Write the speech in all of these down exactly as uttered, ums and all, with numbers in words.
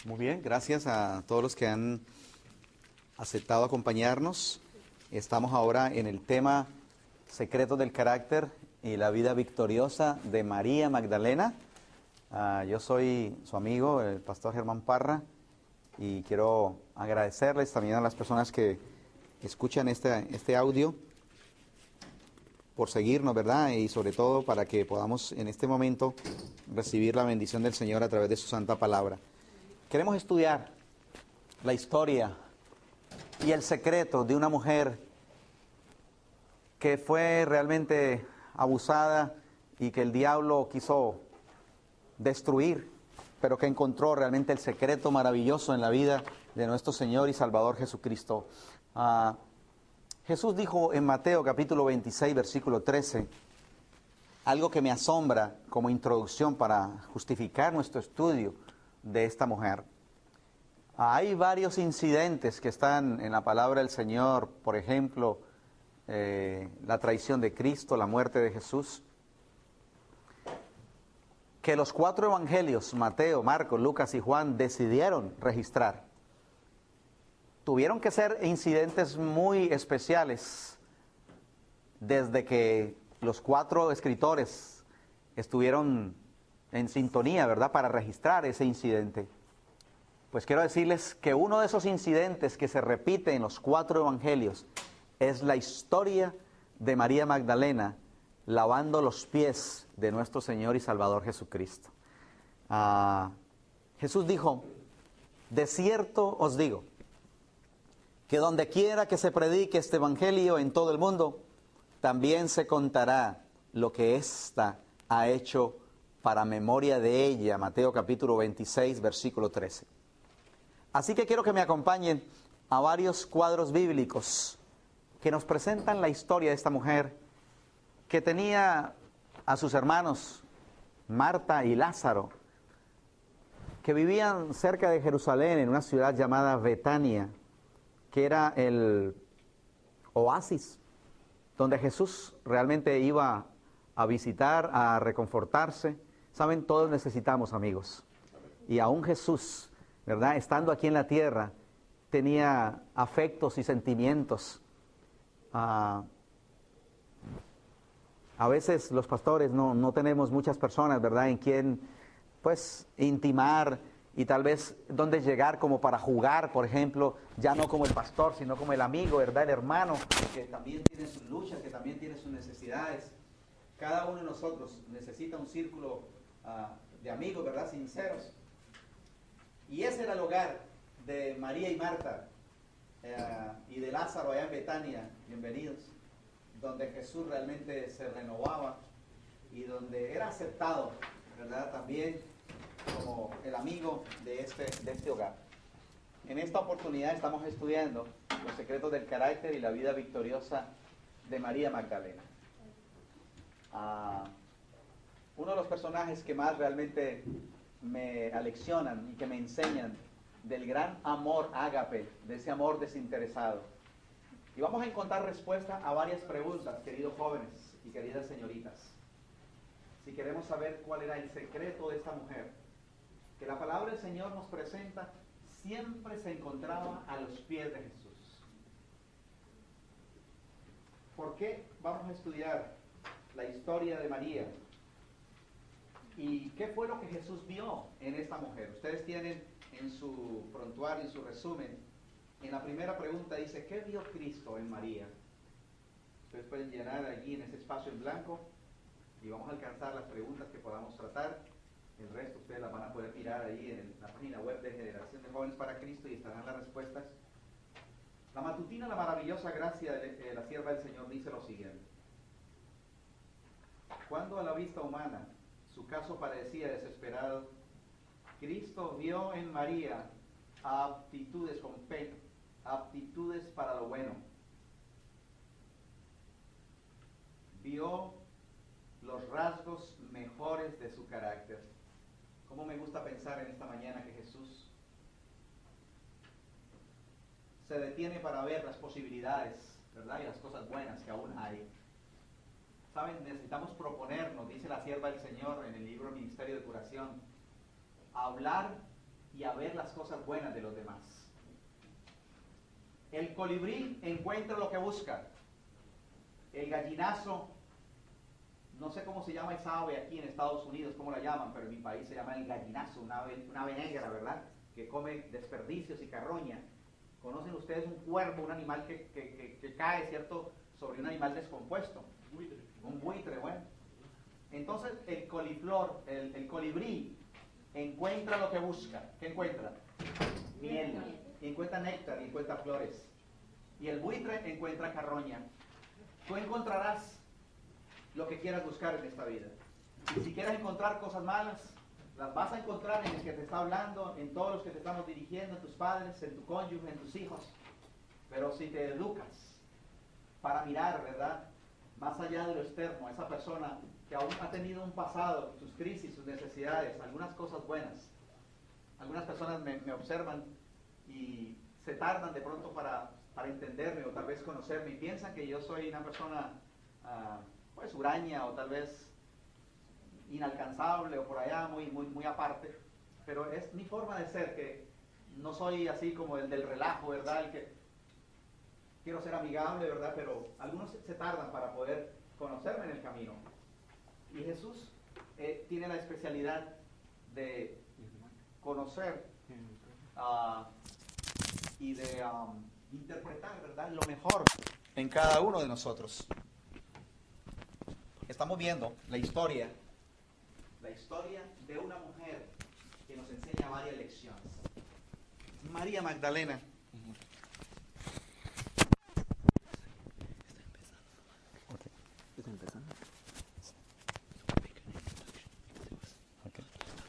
Muy bien, gracias a todos los que han aceptado acompañarnos. Estamos ahora en el tema Secretos del Carácter y la vida victoriosa de María Magdalena. Uh, yo soy su amigo, el pastor Germán Parra, y quiero agradecerles también a las personas que escuchan este, este audio por seguirnos, ¿verdad? Y sobre todo para que podamos en este momento recibir la bendición del Señor a través de su santa palabra. Queremos estudiar la historia y el secreto de una mujer que fue realmente abusada y que el diablo quiso destruir, pero que encontró realmente el secreto maravilloso en la vida de nuestro Señor y Salvador Jesucristo. Uh, Jesús dijo en Mateo capítulo veintiséis, versículo trece, algo que me asombra como introducción para justificar nuestro estudio de esta mujer. Hay varios incidentes que están en la palabra del Señor, por ejemplo, eh, la traición de Cristo, la muerte de Jesús, que los cuatro evangelios, Mateo, Marcos, Lucas y Juan, decidieron registrar. Tuvieron que ser incidentes muy especiales desde que los cuatro escritores estuvieron en sintonía, ¿verdad?, para registrar ese incidente. Pues quiero decirles que uno de esos incidentes que se repite en los cuatro evangelios es la historia de María Magdalena lavando los pies de nuestro Señor y Salvador Jesucristo. Uh, Jesús dijo, de cierto os digo, que donde quiera que se predique este evangelio en todo el mundo, también se contará lo que ésta ha hecho para memoria de ella. Mateo capítulo veintiséis, versículo trece. Así que quiero que me acompañen a varios cuadros bíblicos que nos presentan la historia de esta mujer que tenía a sus hermanos Marta y Lázaro, que vivían cerca de Jerusalén en una ciudad llamada Betania, que era el oasis donde Jesús realmente iba a visitar, a reconfortarse. Saben, todos necesitamos amigos. Y aún Jesús, ¿verdad?, estando aquí en la tierra, tenía afectos y sentimientos. Uh, a veces los pastores no, no tenemos muchas personas, ¿verdad?, en quien, pues, intimar y tal vez donde llegar como para jugar, por ejemplo, ya no como el pastor, sino como el amigo, ¿verdad?, el hermano, que también tiene sus luchas, que también tiene sus necesidades. Cada uno de nosotros necesita un círculo uh, de amigos, ¿verdad?, sinceros. Y ese era el hogar de María y Marta eh, y de Lázaro allá en Betania, bienvenidos, donde Jesús realmente se renovaba y donde era aceptado, ¿verdad?, también como el amigo de este, de este hogar. En esta oportunidad estamos estudiando los secretos del carácter y la vida victoriosa de María Magdalena. Uh, uno de los personajes que más realmente me aleccionan y que me enseñan del gran amor ágape, de ese amor desinteresado. Y vamos a encontrar respuesta a varias preguntas, queridos jóvenes y queridas señoritas. Si queremos saber cuál era el secreto de esta mujer, que la palabra del Señor nos presenta, siempre se encontraba a los pies de Jesús. ¿Por qué vamos a estudiar la historia de María? ¿Y qué fue lo que Jesús vio en esta mujer? Ustedes tienen en su prontuario, en su resumen, en la primera pregunta dice, ¿qué vio Cristo en María? Ustedes pueden llenar allí en ese espacio en blanco y vamos a alcanzar las preguntas que podamos tratar. El resto ustedes las van a poder mirar ahí en la página web de Generación de Jóvenes para Cristo y estarán las respuestas. La matutina, la maravillosa gracia de la sierva del Señor dice lo siguiente. Cuando a la vista humana su caso parecía desesperado, Cristo vio en María aptitudes con P, aptitudes para lo bueno. Vio los rasgos mejores de su carácter. ¿Cómo me gusta pensar en esta mañana que Jesús se detiene para ver las posibilidades, ¿verdad?, y las cosas buenas que aún hay. Saben, necesitamos proponernos, dice la sierva del Señor en el libro Ministerio de Curación, hablar y a ver las cosas buenas de los demás. El colibrí encuentra lo que busca. El gallinazo, no sé cómo se llama esa ave aquí en Estados Unidos, cómo la llaman, pero en mi país se llama el gallinazo, una ave, una ave negra, ¿verdad? Que come desperdicios y carroña. ¿Conocen ustedes un cuervo, un animal que, que, que, que cae, ¿cierto?, sobre un animal descompuesto? Buitre. Un buitre, bueno. Entonces el coliflor, el, el colibrí, encuentra lo que busca. ¿Qué encuentra? Miel. Y encuentra néctar y encuentra flores. Y el buitre encuentra carroña. Tú encontrarás lo que quieras buscar en esta vida. Y si quieres encontrar cosas malas, las vas a encontrar en el que te está hablando, en todos los que te estamos dirigiendo, en tus padres, en tu cónyuge, en tus hijos. Pero si te educas para mirar, ¿verdad?, más allá de lo externo, a esa persona que aún ha tenido un pasado, sus crisis, sus necesidades, algunas cosas buenas. Algunas personas me, me observan y se tardan de pronto para, para entenderme o tal vez conocerme y piensan que yo soy una persona uh, pues huraña o tal vez inalcanzable o por allá muy, muy, muy aparte, pero es mi forma de ser, que no soy así como el del relajo, ¿verdad?, el que quiero ser amigable, ¿verdad?, pero algunos se, se tardan para poder conocerme en el camino. Y Jesús eh, tiene la especialidad de conocer uh, y de um, interpretar, ¿verdad?, lo mejor en cada uno de nosotros. Estamos viendo la historia, la historia de una mujer que nos enseña varias lecciones. María Magdalena. ¿Está empezando? Okay.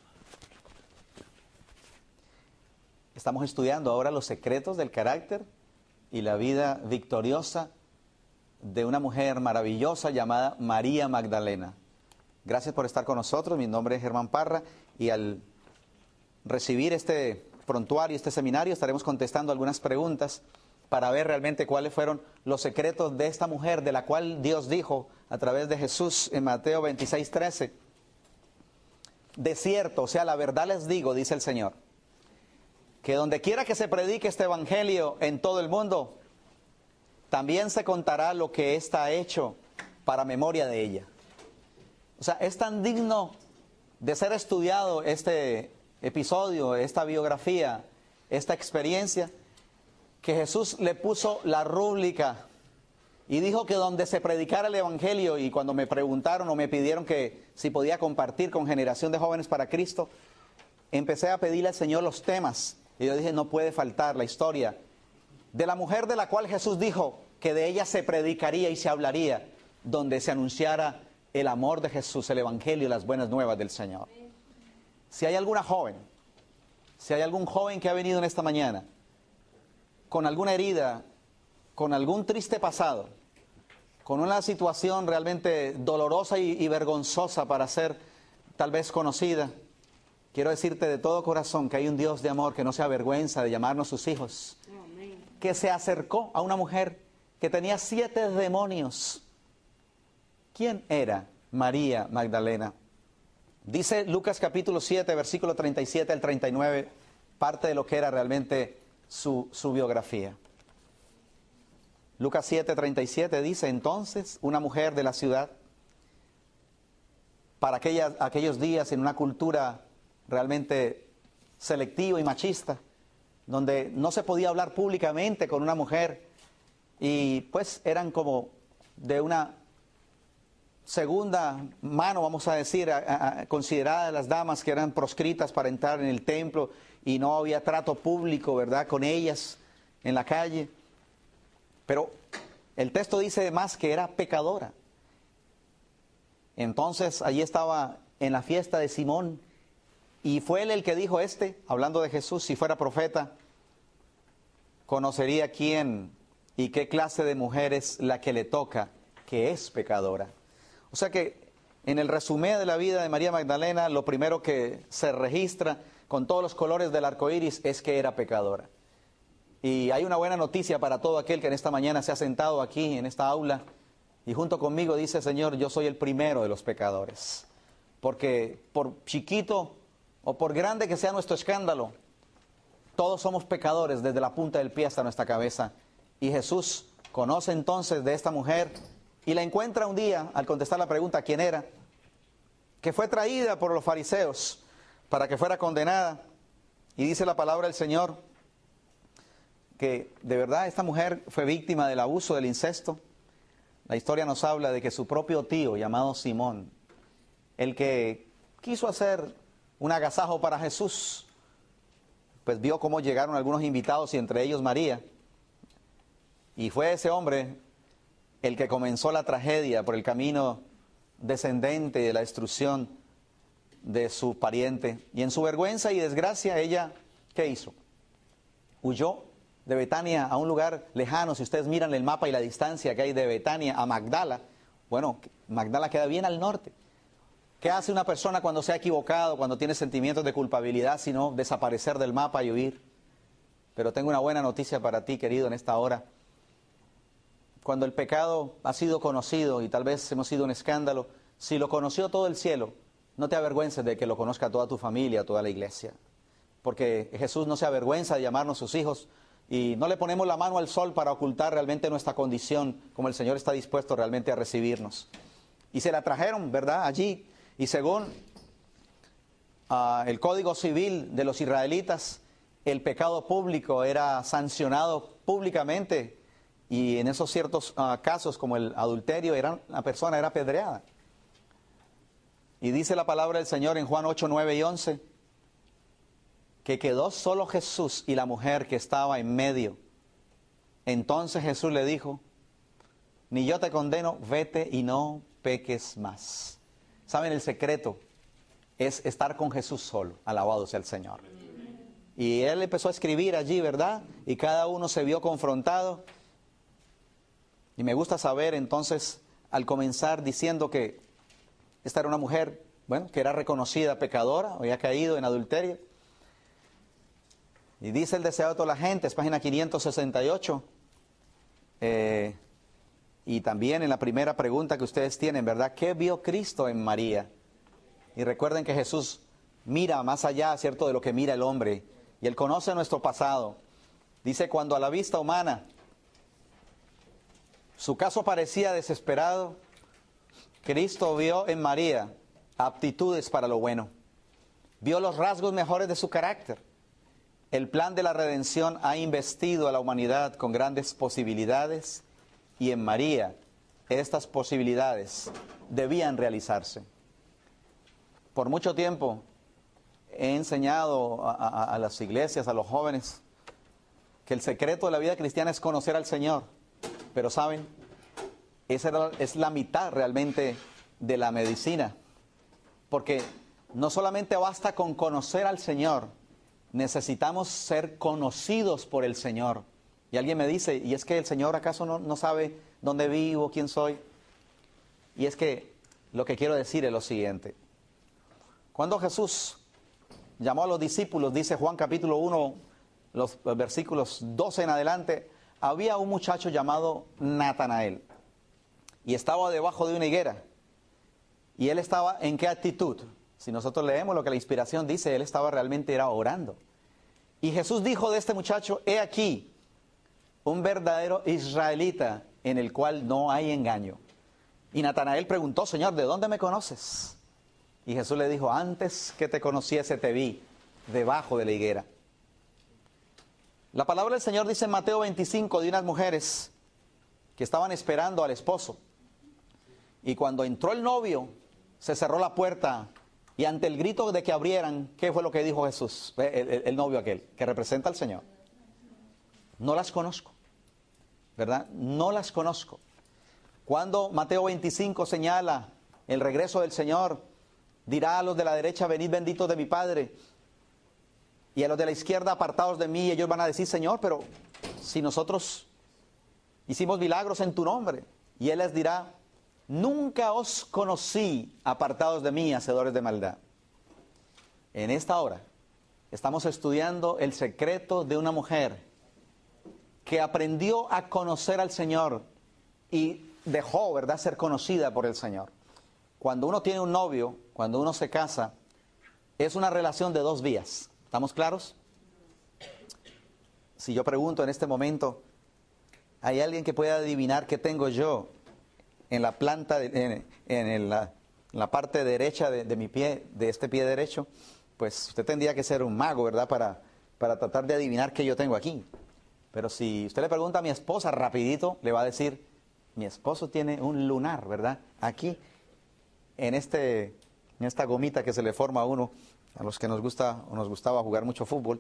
Estamos estudiando ahora los secretos del carácter y la vida victoriosa de una mujer maravillosa llamada María Magdalena. Gracias por estar con nosotros. Mi nombre es Germán Parra y al recibir este prontuario, este seminario, estaremos contestando algunas preguntas para ver realmente cuáles fueron los secretos de esta mujer, de la cual Dios dijo a través de Jesús en Mateo veintiséis, trece. De cierto, o sea, la verdad les digo, dice el Señor, que donde quiera que se predique este evangelio en todo el mundo, también se contará lo que está hecho para memoria de ella. O sea, es tan digno de ser estudiado este episodio, esta biografía, esta experiencia, que Jesús le puso la rúbrica y dijo que donde se predicara el evangelio, y cuando me preguntaron o me pidieron que si podía compartir con Generación de Jóvenes para Cristo, empecé a pedirle al Señor los temas. Y yo dije, no puede faltar la historia de la mujer de la cual Jesús dijo que de ella se predicaría y se hablaría, donde se anunciara el amor de Jesús, el evangelio y las buenas nuevas del Señor. Si hay alguna joven, si hay algún joven que ha venido en esta mañana con alguna herida, con algún triste pasado, con una situación realmente dolorosa y, y vergonzosa para ser tal vez conocida, quiero decirte de todo corazón que hay un Dios de amor que no se avergüenza de llamarnos sus hijos, que se acercó a una mujer que tenía siete demonios. ¿Quién era María Magdalena? Dice Lucas capítulo siete, versículo treinta y siete al treinta y nueve, parte de lo que era realmente su, su biografía. Lucas siete, treinta y siete dice, entonces una mujer de la ciudad, para aquella, aquellos días en una cultura realmente selectiva y machista, donde no se podía hablar públicamente con una mujer, y pues eran como de una segunda mano, vamos a decir, a, a, consideradas las damas que eran proscritas para entrar en el templo, y no había trato público, ¿verdad?, con ellas en la calle. Pero el texto dice más que era pecadora. Entonces allí estaba en la fiesta de Simón, y fue él el que dijo, este, hablando de Jesús, si fuera profeta, conocería quién y qué clase de mujer es la que le toca, que es pecadora. O sea que en el resumen de la vida de María Magdalena, lo primero que se registra con todos los colores del arco iris es que era pecadora. Y hay una buena noticia para todo aquel que en esta mañana se ha sentado aquí en esta aula y junto conmigo dice, Señor, yo soy el primero de los pecadores. Porque por chiquito o por grande que sea nuestro escándalo, Todos somos pecadores desde la punta del pie hasta nuestra cabeza. Y Jesús conoce entonces de esta mujer y la encuentra un día al contestar la pregunta quién era, que fue traída por los fariseos para que fuera condenada. Y dice la palabra del Señor que de verdad esta mujer fue víctima del abuso, del incesto. La historia nos habla de que su propio tío, llamado Simón, el que quiso hacer un agasajo para Jesús, pues vio cómo llegaron algunos invitados y entre ellos María. Y fue ese hombre el que comenzó la tragedia por el camino descendente de la destrucción de su pariente. Y en su vergüenza y desgracia ella, ¿qué hizo? Huyó de Betania a un lugar lejano. Si ustedes miran el mapa y la distancia que hay de Betania a Magdala, bueno, Magdala queda bien al norte. ¿Qué hace una persona cuando se ha equivocado, cuando tiene sentimientos de culpabilidad, sino desaparecer del mapa y huir? Pero tengo una buena noticia para ti, querido, en esta hora. Cuando el pecado ha sido conocido y tal vez hemos sido un escándalo, si lo conoció todo el cielo, no te avergüences de que lo conozca toda tu familia, toda la iglesia. Porque Jesús no se avergüenza de llamarnos sus hijos y no le ponemos la mano al sol para ocultar realmente nuestra condición, como el Señor está dispuesto realmente a recibirnos. Y se la trajeron, ¿verdad?, allí. Y según uh, el Código Civil de los israelitas, el pecado público era sancionado públicamente y en esos ciertos uh, casos como el adulterio, era, la persona era apedreada. Y dice la palabra del Señor en Juan ocho, nueve y once, que quedó solo Jesús y la mujer que estaba en medio. Entonces Jesús le dijo, ni yo te condeno, vete y no peques más. ¿Saben? El secreto es estar con Jesús solo, alabado sea el Señor. Y él empezó a escribir allí, ¿verdad? Y cada uno se vio confrontado. Y me gusta saber entonces, al comenzar diciendo que esta era una mujer, bueno, que era reconocida pecadora, había caído en adulterio. Y dice el deseo de toda la gente, es página quinientos sesenta y ocho. Eh... Y también en la primera pregunta que ustedes tienen, ¿verdad? ¿Qué vio Cristo en María? Y recuerden que Jesús mira más allá, ¿cierto?, de lo que mira el hombre. Y Él conoce nuestro pasado. Dice, cuando a la vista humana su caso parecía desesperado, Cristo vio en María aptitudes para lo bueno. Vio los rasgos mejores de su carácter. El plan de la redención ha investido a la humanidad con grandes posibilidades. Y en María, estas posibilidades debían realizarse. Por mucho tiempo he enseñado a, a, a las iglesias, a los jóvenes, que el secreto de la vida cristiana es conocer al Señor. Pero ¿saben? Esa es la mitad realmente de la medicina. Porque no solamente basta con conocer al Señor, necesitamos ser conocidos por el Señor. Y alguien me dice, ¿y es que el Señor acaso no, no sabe dónde vivo, quién soy? Y es que lo que quiero decir es lo siguiente. Cuando Jesús llamó a los discípulos, dice Juan capítulo uno, los versículos doce en adelante, había un muchacho llamado Natanael. Y estaba debajo de una higuera. Y él estaba ¿en qué actitud? Si nosotros leemos lo que la inspiración dice, él estaba realmente era orando. Y Jesús dijo de este muchacho, he aquí, un verdadero israelita en el cual no hay engaño. Y Natanael preguntó, Señor, ¿de dónde me conoces? Y Jesús le dijo, antes que te conociese te vi debajo de la higuera. La palabra del Señor dice en Mateo veinticinco de unas mujeres que estaban esperando al esposo. Y cuando entró el novio, se cerró la puerta y ante el grito de que abrieran, ¿qué fue lo que dijo Jesús? El, el, el novio aquel, que representa al Señor. No las conozco, ¿verdad? No las conozco. Cuando Mateo veinticinco señala el regreso del Señor, dirá a los de la derecha, venid benditos de mi Padre, y a los de la izquierda, apartados de mí, y ellos van a decir, Señor, pero si nosotros hicimos milagros en tu nombre, y Él les dirá, nunca os conocí, apartados de mí, hacedores de maldad. En esta hora estamos estudiando el secreto de una mujer que aprendió a conocer al Señor y dejó, ¿verdad?, ser conocida por el Señor. Cuando uno tiene un novio, cuando uno se casa, es una relación de dos vías. ¿Estamos claros? si yo pregunto en este momento, ¿hay alguien que pueda adivinar qué tengo yo en la planta, de, en, en, la, en la parte derecha de, de mi pie, de este pie derecho? Pues usted tendría que ser un mago, ¿verdad? Para, para tratar de adivinar qué yo tengo aquí. Pero si usted le pregunta a mi esposa rapidito, le va a decir, mi esposo tiene un lunar, ¿verdad? Aquí, en, este, en esta gomita que se le forma a uno, a los que nos gusta o nos gustaba jugar mucho fútbol.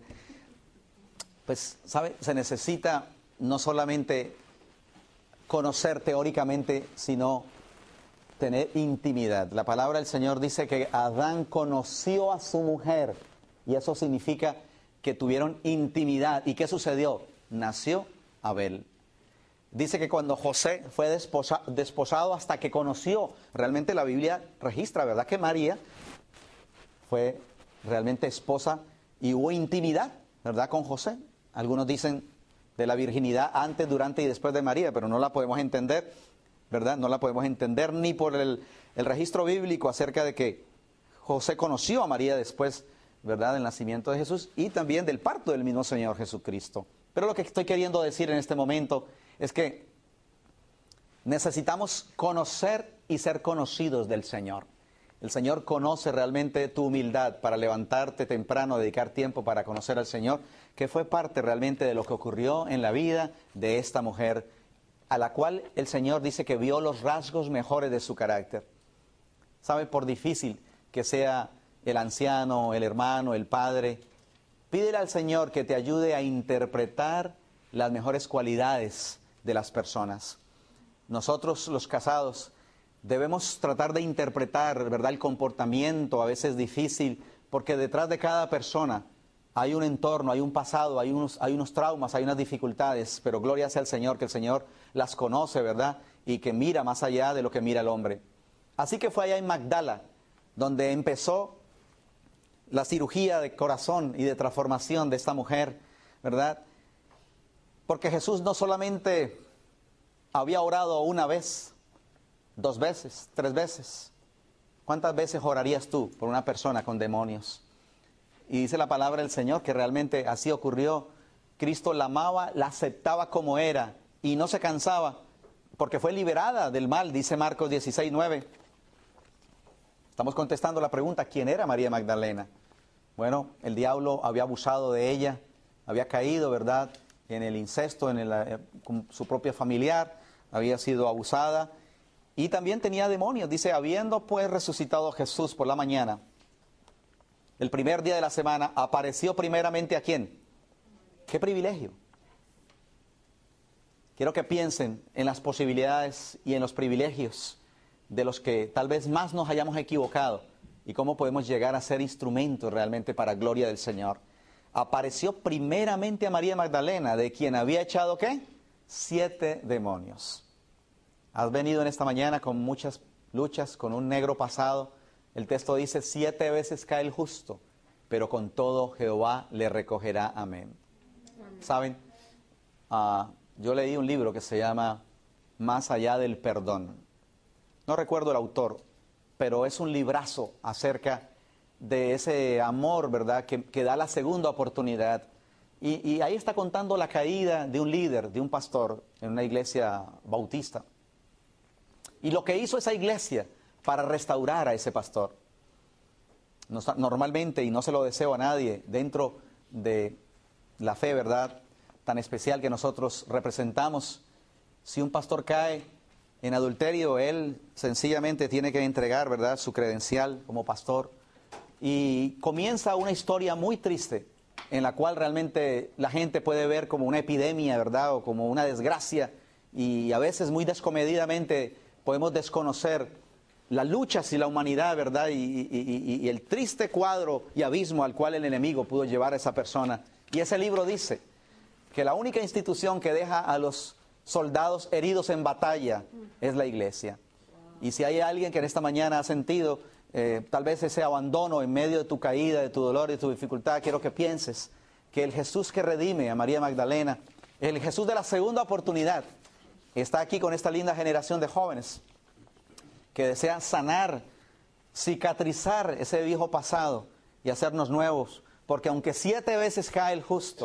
Pues, ¿sabe? Se necesita no solamente conocer teóricamente, sino tener intimidad. La palabra del Señor dice que Adán conoció a su mujer, y eso significa que tuvieron intimidad. ¿Y qué sucedió? Nació Abel. Dice que cuando José fue desposa, desposado hasta que conoció, realmente la Biblia registra, ¿verdad?, que María fue realmente esposa y hubo intimidad, ¿verdad?, con José. Algunos dicen de la virginidad antes, durante y después de María, pero no la podemos entender, ¿verdad? No la podemos entender ni por el, el registro bíblico acerca de que José conoció a María después, ¿verdad?, del nacimiento de Jesús y también del parto del mismo Señor Jesucristo. Pero lo que estoy queriendo decir en este momento es que necesitamos conocer y ser conocidos del Señor. El Señor conoce realmente tu humildad para levantarte temprano, dedicar tiempo para conocer al Señor, que fue parte realmente de lo que ocurrió en la vida de esta mujer, a la cual el Señor dice que vio los rasgos mejores de su carácter. ¿Sabe? Por difícil que sea el anciano, el hermano, el padre, pídele al Señor que te ayude a interpretar las mejores cualidades de las personas. Nosotros, los casados, debemos tratar de interpretar, ¿verdad?, el comportamiento, a veces difícil, porque detrás de cada persona hay un entorno, hay un pasado, hay unos, hay unos traumas, hay unas dificultades, pero gloria sea al Señor, que el Señor las conoce, ¿verdad?, y que mira más allá de lo que mira el hombre. Así que fue allá en Magdala, donde empezó la cirugía de corazón y de transformación de esta mujer, ¿verdad? Porque Jesús no solamente había orado una vez, dos veces, tres veces. ¿Cuántas veces orarías tú por una persona con demonios? Y dice la palabra del Señor que realmente así ocurrió. Cristo la amaba, la aceptaba como era y no se cansaba porque fue liberada del mal, dice Marcos dieciséis, nueve. Estamos contestando la pregunta, ¿quién era María Magdalena? Bueno, el diablo había abusado de ella, había caído, ¿verdad?, en el incesto, en el, eh, con su propia familiar, había sido abusada. Y también tenía demonios. Dice, habiendo pues resucitado Jesús por la mañana, el primer día de la semana, apareció primeramente ¿a quién? ¡Qué privilegio! Quiero que piensen en las posibilidades y en los privilegios de los que tal vez más nos hayamos equivocado y cómo podemos llegar a ser instrumentos realmente para gloria del Señor. Apareció primeramente a María Magdalena, de quien había echado ¿qué? Siete demonios. Has venido en esta mañana con muchas luchas, con un negro pasado. El texto dice, siete veces cae el justo, pero con todo Jehová le recogerá. Amén. Amén. ¿Saben? Uh, yo leí un libro que se llama Más allá del perdón. No recuerdo el autor, pero es un librazo acerca de ese amor, ¿verdad?, que, que da la segunda oportunidad. Y, y ahí está contando la caída de un líder, de un pastor en una iglesia bautista. Y lo que hizo esa iglesia para restaurar a ese pastor. Normalmente, y no se lo deseo a nadie, dentro de la fe, ¿verdad?, tan especial que nosotros representamos, si un pastor cae en adulterio, él sencillamente tiene que entregar, ¿verdad?, su credencial como pastor. Y comienza una historia muy triste, en la cual realmente la gente puede ver como una epidemia, ¿verdad?, o como una desgracia, y a veces muy descomedidamente podemos desconocer las luchas y la humanidad, ¿verdad?, y, y, y, y el triste cuadro y abismo al cual el enemigo pudo llevar a esa persona. Y ese libro dice que la única institución que deja a los soldados heridos en batalla es la iglesia. Y si hay alguien que en esta mañana ha sentido eh, tal vez ese abandono en medio de tu caída, de tu dolor, de tu dificultad, quiero que pienses que el Jesús que redime a María Magdalena, el Jesús de la segunda oportunidad, está aquí con esta linda generación de jóvenes que desean sanar, cicatrizar ese viejo pasado y hacernos nuevos. Porque aunque siete veces cae el justo,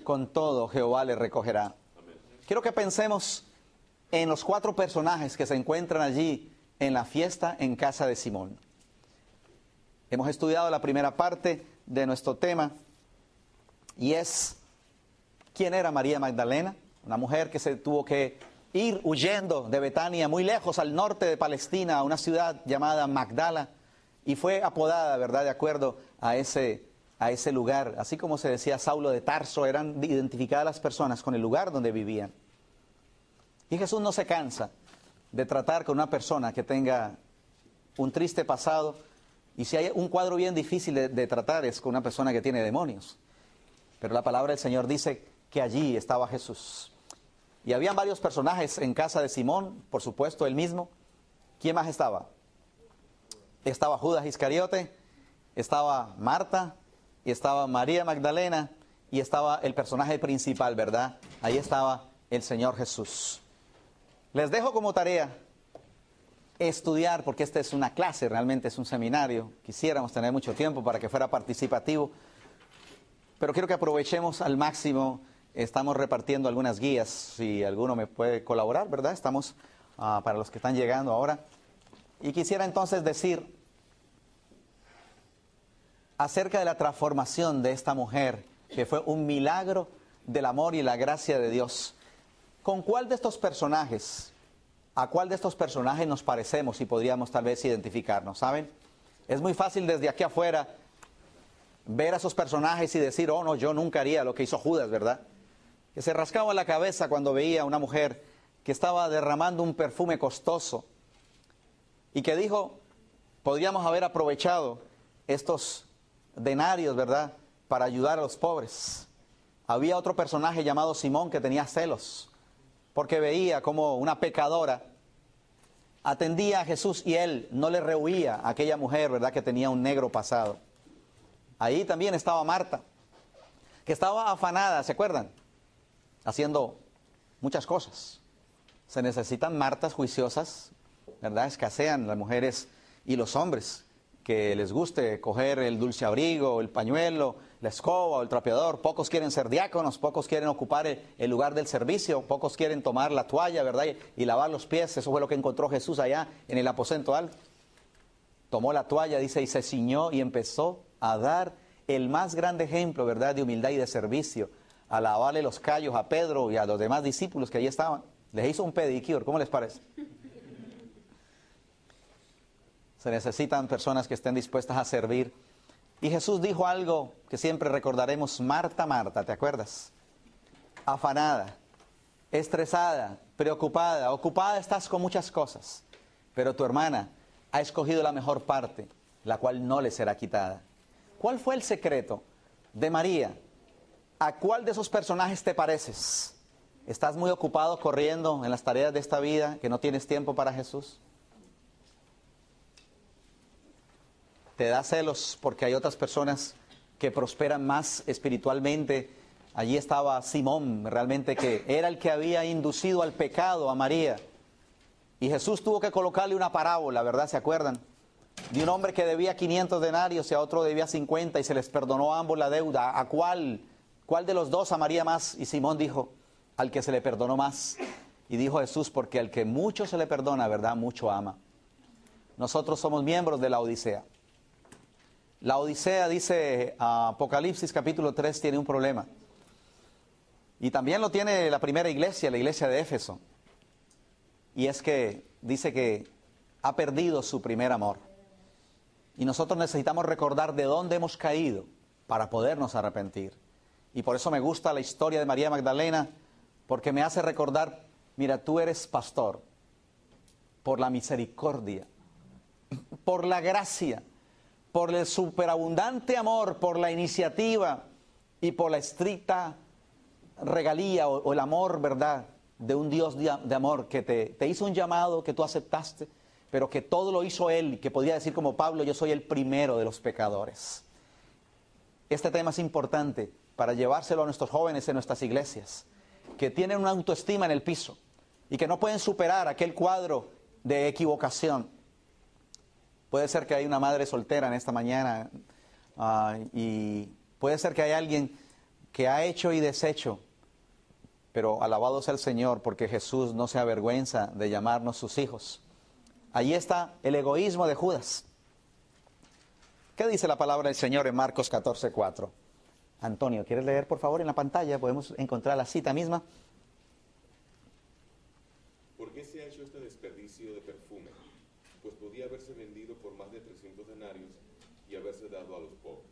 con todo Jehová le recogerá. Quiero que pensemos en los cuatro personajes que se encuentran allí en la fiesta en casa de Simón. Hemos estudiado la primera parte de nuestro tema y es quién era María Magdalena, una mujer que se tuvo que ir huyendo de Betania, muy lejos al norte de Palestina, a una ciudad llamada Magdala, y fue apodada, ¿verdad?, de acuerdo a ese, a ese lugar. Así como se decía Saulo de Tarso, eran identificadas las personas con el lugar donde vivían. Y Jesús no se cansa de tratar con una persona que tenga un triste pasado, y si hay un cuadro bien difícil de, de tratar es con una persona que tiene demonios. Pero la palabra del Señor dice que allí estaba Jesús. Y habían varios personajes en casa de Simón, por supuesto, él mismo. ¿Quién más estaba? Estaba Judas Iscariote, estaba Marta, y estaba María Magdalena, y estaba el personaje principal, ¿verdad? Ahí estaba el Señor Jesús. Les dejo como tarea estudiar, porque esta es una clase, realmente es un seminario. Quisiéramos tener mucho tiempo para que fuera participativo, pero quiero que aprovechemos al máximo. Estamos repartiendo algunas guías, si alguno me puede colaborar, ¿verdad? Estamos uh, para los que están llegando ahora. Y quisiera entonces decir acerca de la transformación de esta mujer, que fue un milagro del amor y la gracia de Dios. ¿Con cuál de estos personajes, a cuál de estos personajes nos parecemos y podríamos tal vez identificarnos? ¿Saben? Es muy fácil desde aquí afuera ver a esos personajes y decir, oh no, yo nunca haría lo que hizo Judas, ¿verdad? Que se rascaba la cabeza cuando veía a una mujer que estaba derramando un perfume costoso y que dijo, podríamos haber aprovechado estos denarios, ¿verdad?, para ayudar a los pobres. Había otro personaje llamado Simón que tenía celos, porque veía como una pecadora atendía a Jesús y él no le rehuía a aquella mujer, ¿verdad?, que tenía un negro pasado. Ahí también estaba Marta, que estaba afanada, ¿se acuerdan?, haciendo muchas cosas. Se necesitan Martas juiciosas, ¿verdad? Escasean las mujeres y los hombres que les guste coger el dulce abrigo, el pañuelo, la escoba o el trapeador. Pocos quieren ser diáconos, pocos quieren ocupar el, el lugar del servicio, pocos quieren tomar la toalla, ¿verdad? Y, y lavar los pies. Eso fue lo que encontró Jesús allá en el aposento alto. Tomó la toalla, dice, y se ciñó y empezó a dar el más grande ejemplo, ¿verdad?, de humildad y de servicio, a lavarle los callos a Pedro y a los demás discípulos que allí estaban. Les hizo un pedicure, ¿cómo les parece? Se necesitan personas que estén dispuestas a servir. Y Jesús dijo algo que siempre recordaremos, Marta, Marta, ¿te acuerdas? Afanada, estresada, preocupada, ocupada estás con muchas cosas, pero tu hermana ha escogido la mejor parte, la cual no le será quitada. ¿Cuál fue el secreto de María? ¿A cuál de esos personajes te pareces? ¿Estás muy ocupado corriendo en las tareas de esta vida que no tienes tiempo para Jesús? ¿Te da celos porque hay otras personas que prosperan más espiritualmente? Allí estaba Simón, realmente, que era el que había inducido al pecado a María. Y Jesús tuvo que colocarle una parábola, ¿verdad? ¿Se acuerdan? De un hombre que debía quinientos denarios y a otro debía cincuenta y se les perdonó a ambos la deuda. ¿A cuál? ¿Cuál de los dos amaría más? Y Simón dijo, al que se le perdonó más. Y dijo Jesús, porque al que mucho se le perdona, ¿verdad?, mucho ama. Nosotros somos miembros de la Odisea. La Odisea, dice uh, Apocalipsis capítulo tres, tiene un problema. Y también lo tiene la primera iglesia, la iglesia de Éfeso. Y es que dice que ha perdido su primer amor. Y nosotros necesitamos recordar de dónde hemos caído para podernos arrepentir. Y por eso me gusta la historia de María Magdalena, porque me hace recordar, mira, tú eres pastor por la misericordia, por la gracia, por el superabundante amor, por la iniciativa y por la estricta regalía o, o el amor, ¿verdad?, de un Dios de, de amor que te, te hizo un llamado que tú aceptaste, pero que todo lo hizo Él, y que podía decir como Pablo, yo soy el primero de los pecadores. Este tema es importante para llevárselo a nuestros jóvenes en nuestras iglesias, que tienen una autoestima en el piso y que no pueden superar aquel cuadro de equivocación. Puede ser que hay una madre soltera en esta mañana uh, y puede ser que hay alguien que ha hecho y deshecho. Pero alabado sea el Señor, porque Jesús no se avergüenza de llamarnos sus hijos. Allí está el egoísmo de Judas. ¿Qué dice la palabra del Señor en Marcos catorce, cuatro? Antonio, ¿quieres leer por favor en la pantalla? Podemos encontrar la cita misma. ¿Por qué se ha hecho este desperdicio de perfume? Pues podía haberse vendido por más de trescientos denarios y haberse dado a los pobres.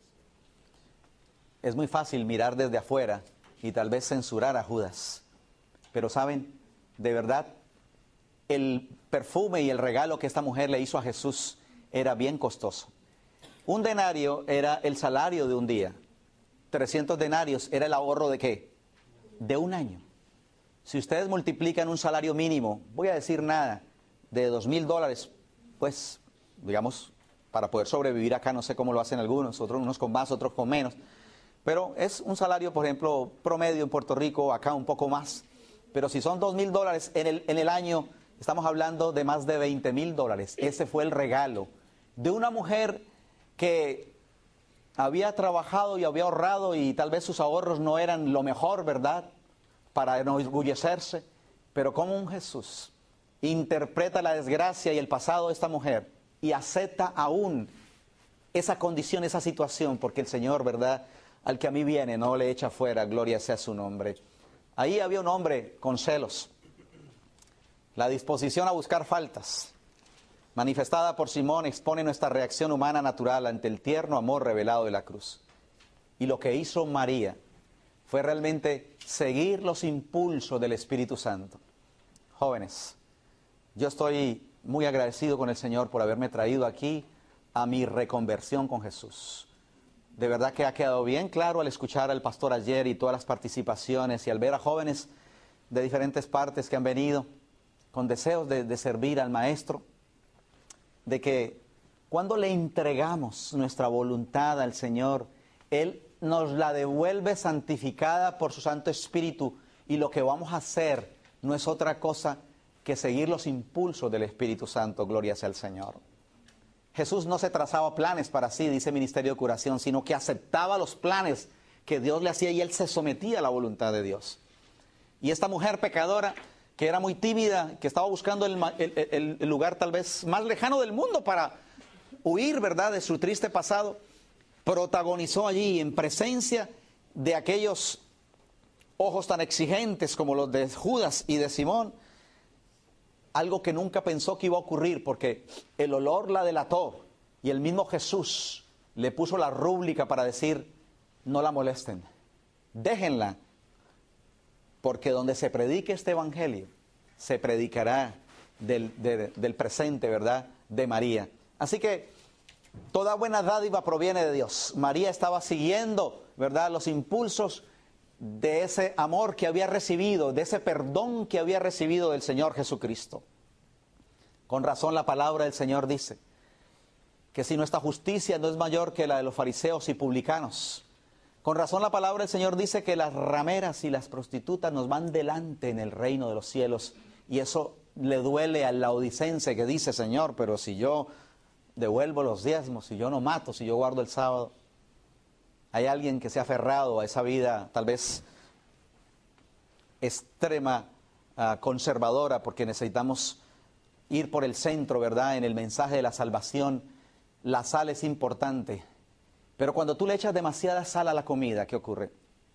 Es muy fácil mirar desde afuera y tal vez censurar a Judas. Pero saben, de verdad, el perfume y el regalo que esta mujer le hizo a Jesús era bien costoso. Un denario era el salario de un día. trescientos denarios era el ahorro de ¿qué? De un año. Si ustedes multiplican un salario mínimo, voy a decir nada, de dos mil dólares, pues, digamos, para poder sobrevivir acá, no sé cómo lo hacen algunos, otros unos con más, otros con menos. Pero es un salario, por ejemplo, promedio en Puerto Rico, acá un poco más. Pero si son dos mil dólares en el, en el año, estamos hablando de más de veinte mil dólares. Ese fue el regalo de una mujer que había trabajado y había ahorrado y tal vez sus ahorros no eran lo mejor, ¿verdad?, para enorgullecerse. Pero como un Jesús interpreta la desgracia y el pasado de esta mujer y acepta aún esa condición, esa situación, porque el Señor, ¿verdad?, al que a mí viene no le echa fuera, gloria sea su nombre. Ahí había un hombre con celos, la disposición a buscar faltas, manifestada por Simón, expone nuestra reacción humana natural ante el tierno amor revelado de la cruz. Y lo que hizo María fue realmente seguir los impulsos del Espíritu Santo. Jóvenes, yo estoy muy agradecido con el Señor por haberme traído aquí a mi reconversión con Jesús. De verdad que ha quedado bien claro al escuchar al pastor ayer y todas las participaciones y al ver a jóvenes de diferentes partes que han venido con deseos de, de servir al Maestro, de que cuando le entregamos nuestra voluntad al Señor, Él nos la devuelve santificada por su Santo Espíritu, y lo que vamos a hacer no es otra cosa que seguir los impulsos del Espíritu Santo, gloria sea al Señor. Jesús no se trazaba planes para sí, dice Ministerio de Curación, sino que aceptaba los planes que Dios le hacía y Él se sometía a la voluntad de Dios. Y esta mujer pecadora, que era muy tímida, que estaba buscando el, el, el lugar tal vez más lejano del mundo para huir, ¿verdad?, de su triste pasado, protagonizó allí en presencia de aquellos ojos tan exigentes como los de Judas y de Simón, algo que nunca pensó que iba a ocurrir, porque el olor la delató y el mismo Jesús le puso la rúbrica para decir: no la molesten, déjenla, porque donde se predique este evangelio, se predicará del, de, del presente, ¿verdad?, de María. Así que toda buena dádiva proviene de Dios. María estaba siguiendo, ¿verdad?, los impulsos de ese amor que había recibido, de ese perdón que había recibido del Señor Jesucristo. Con razón la palabra del Señor dice que si nuestra justicia no es mayor que la de los fariseos y publicanos, con razón la palabra del Señor dice que las rameras y las prostitutas nos van delante en el reino de los cielos, y eso le duele al laodicense que dice: Señor, pero si yo devuelvo los diezmos, si yo no mato, si yo guardo el sábado. Hay alguien que se ha aferrado a esa vida tal vez extrema, uh, conservadora, porque necesitamos ir por el centro, ¿verdad?, en el mensaje de la salvación. La sal es importante, pero cuando tú le echas demasiada sal a la comida, ¿qué ocurre?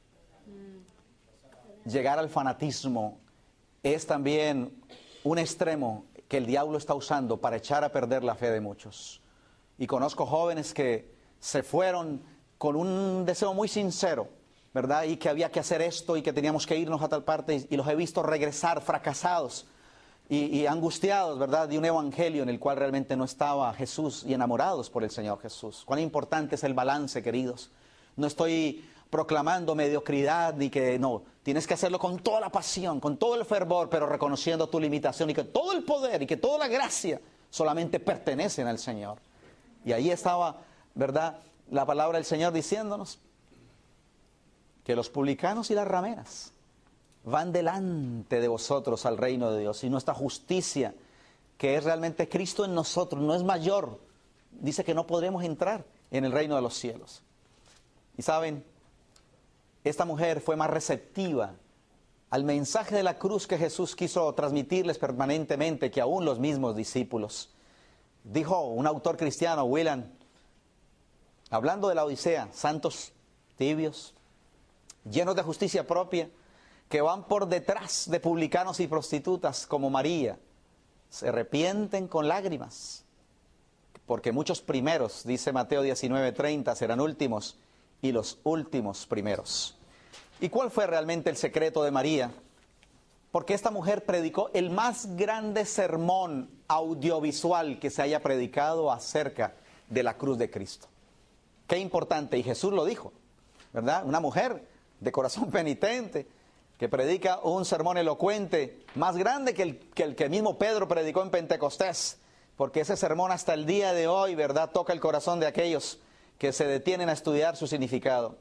Llegar al fanatismo es también un extremo que el diablo está usando para echar a perder la fe de muchos. Y conozco jóvenes que se fueron con un deseo muy sincero, ¿verdad?, y que había que hacer esto y que teníamos que irnos a tal parte, y, y los he visto regresar fracasados y, y angustiados, ¿verdad?, de un evangelio en el cual realmente no estaba Jesús, y enamorados por el Señor Jesús. Cuán importante es el balance, queridos. No estoy proclamando mediocridad ni que no, tienes que hacerlo con toda la pasión, con todo el fervor, pero reconociendo tu limitación, y que todo el poder y que toda la gracia solamente pertenecen al Señor. Y ahí estaba, ¿verdad?, la palabra del Señor diciéndonos que los publicanos y las rameras van delante de vosotros al reino de Dios, y nuestra justicia, que es realmente Cristo en nosotros, no es mayor. Dice que no podremos entrar en el reino de los cielos. Y saben, esta mujer fue más receptiva al mensaje de la cruz que Jesús quiso transmitirles permanentemente que aún los mismos discípulos. Dijo un autor cristiano, Wieland, hablando de la Odisea, santos tibios, llenos de justicia propia, que van por detrás de publicanos y prostitutas como María, se arrepienten con lágrimas, porque muchos primeros, dice Mateo diecinueve treinta, serán últimos y los últimos primeros. ¿Y cuál fue realmente el secreto de María? Porque esta mujer predicó el más grande sermón audiovisual que se haya predicado acerca de la cruz de Cristo. Qué importante, y Jesús lo dijo, ¿verdad? Una mujer de corazón penitente que predica un sermón elocuente más grande que el, que el que mismo Pedro predicó en Pentecostés, porque ese sermón hasta el día de hoy, ¿verdad?, toca el corazón de aquellos que se detienen a estudiar su significado.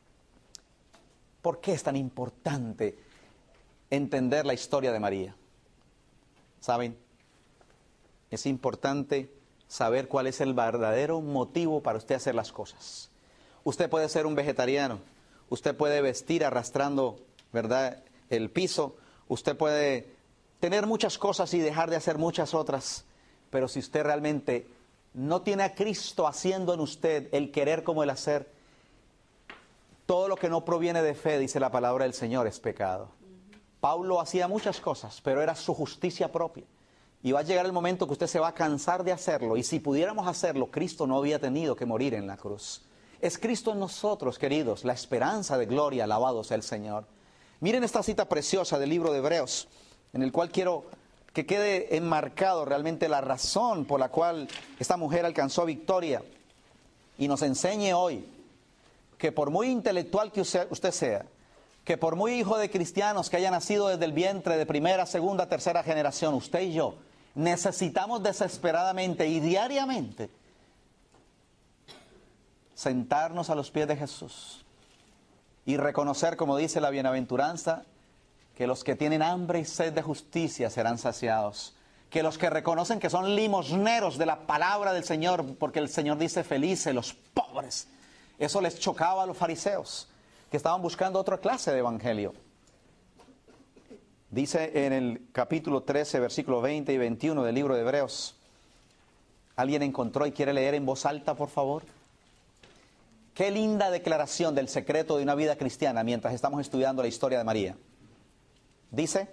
¿Por qué es tan importante entender la historia de María? ¿Saben? Es importante saber cuál es el verdadero motivo para usted hacer las cosas. Usted puede ser un vegetariano, usted puede vestir arrastrando, ¿verdad?, el piso, usted puede tener muchas cosas y dejar de hacer muchas otras, pero si usted realmente no tiene a Cristo haciendo en usted el querer como el hacer, todo lo que no proviene de fe, dice la palabra del Señor, es pecado. Pablo hacía muchas cosas, pero era su justicia propia. Y va a llegar el momento que usted se va a cansar de hacerlo. Y si pudiéramos hacerlo, Cristo no había tenido que morir en la cruz. Es Cristo en nosotros, queridos, la esperanza de gloria, alabado sea el Señor. Miren esta cita preciosa del libro de Hebreos, en el cual quiero que quede enmarcado realmente la razón por la cual esta mujer alcanzó victoria. Y nos enseñe hoy que por muy intelectual que usted sea, que por muy hijo de cristianos que haya nacido desde el vientre de primera, segunda, tercera generación, usted y yo necesitamos desesperadamente y diariamente sentarnos a los pies de Jesús y reconocer, como dice la bienaventuranza, que los que tienen hambre y sed de justicia serán saciados, que los que reconocen que son limosneros de la palabra del Señor, porque el Señor dice felices los pobres. Eso les chocaba a los fariseos, que estaban buscando otra clase de evangelio. Dice en el capítulo trece, versículos veinte y veintiuno del libro de Hebreos. ¿Alguien encontró y quiere leer en voz alta, por favor? Qué linda declaración del secreto de una vida cristiana mientras estamos estudiando la historia de María. Dice: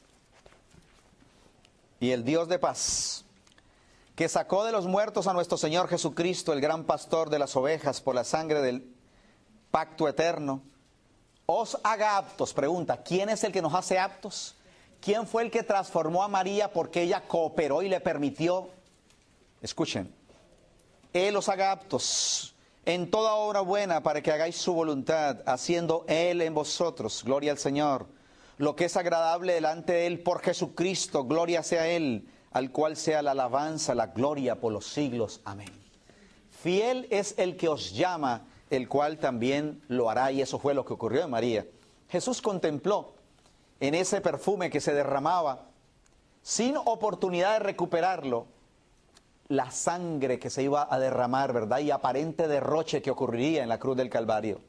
y el Dios de paz, que sacó de los muertos a nuestro Señor Jesucristo, el gran pastor de las ovejas, por la sangre del pacto eterno, os haga aptos. Pregunta, ¿quién es el que nos hace aptos? ¿Quién fue el que transformó a María porque ella cooperó y le permitió? Escuchen, Él os haga aptos en toda obra buena para que hagáis su voluntad, haciendo Él en vosotros, gloria al Señor, lo que es agradable delante de Él por Jesucristo, gloria sea a Él, al cual sea la alabanza, la gloria por los siglos. Amén. Fiel es el que os llama, el cual también lo hará, y eso fue lo que ocurrió en María. Jesús contempló en ese perfume que se derramaba, sin oportunidad de recuperarlo, la sangre que se iba a derramar, ¿verdad? Y aparente derroche que ocurriría en la cruz del Calvario.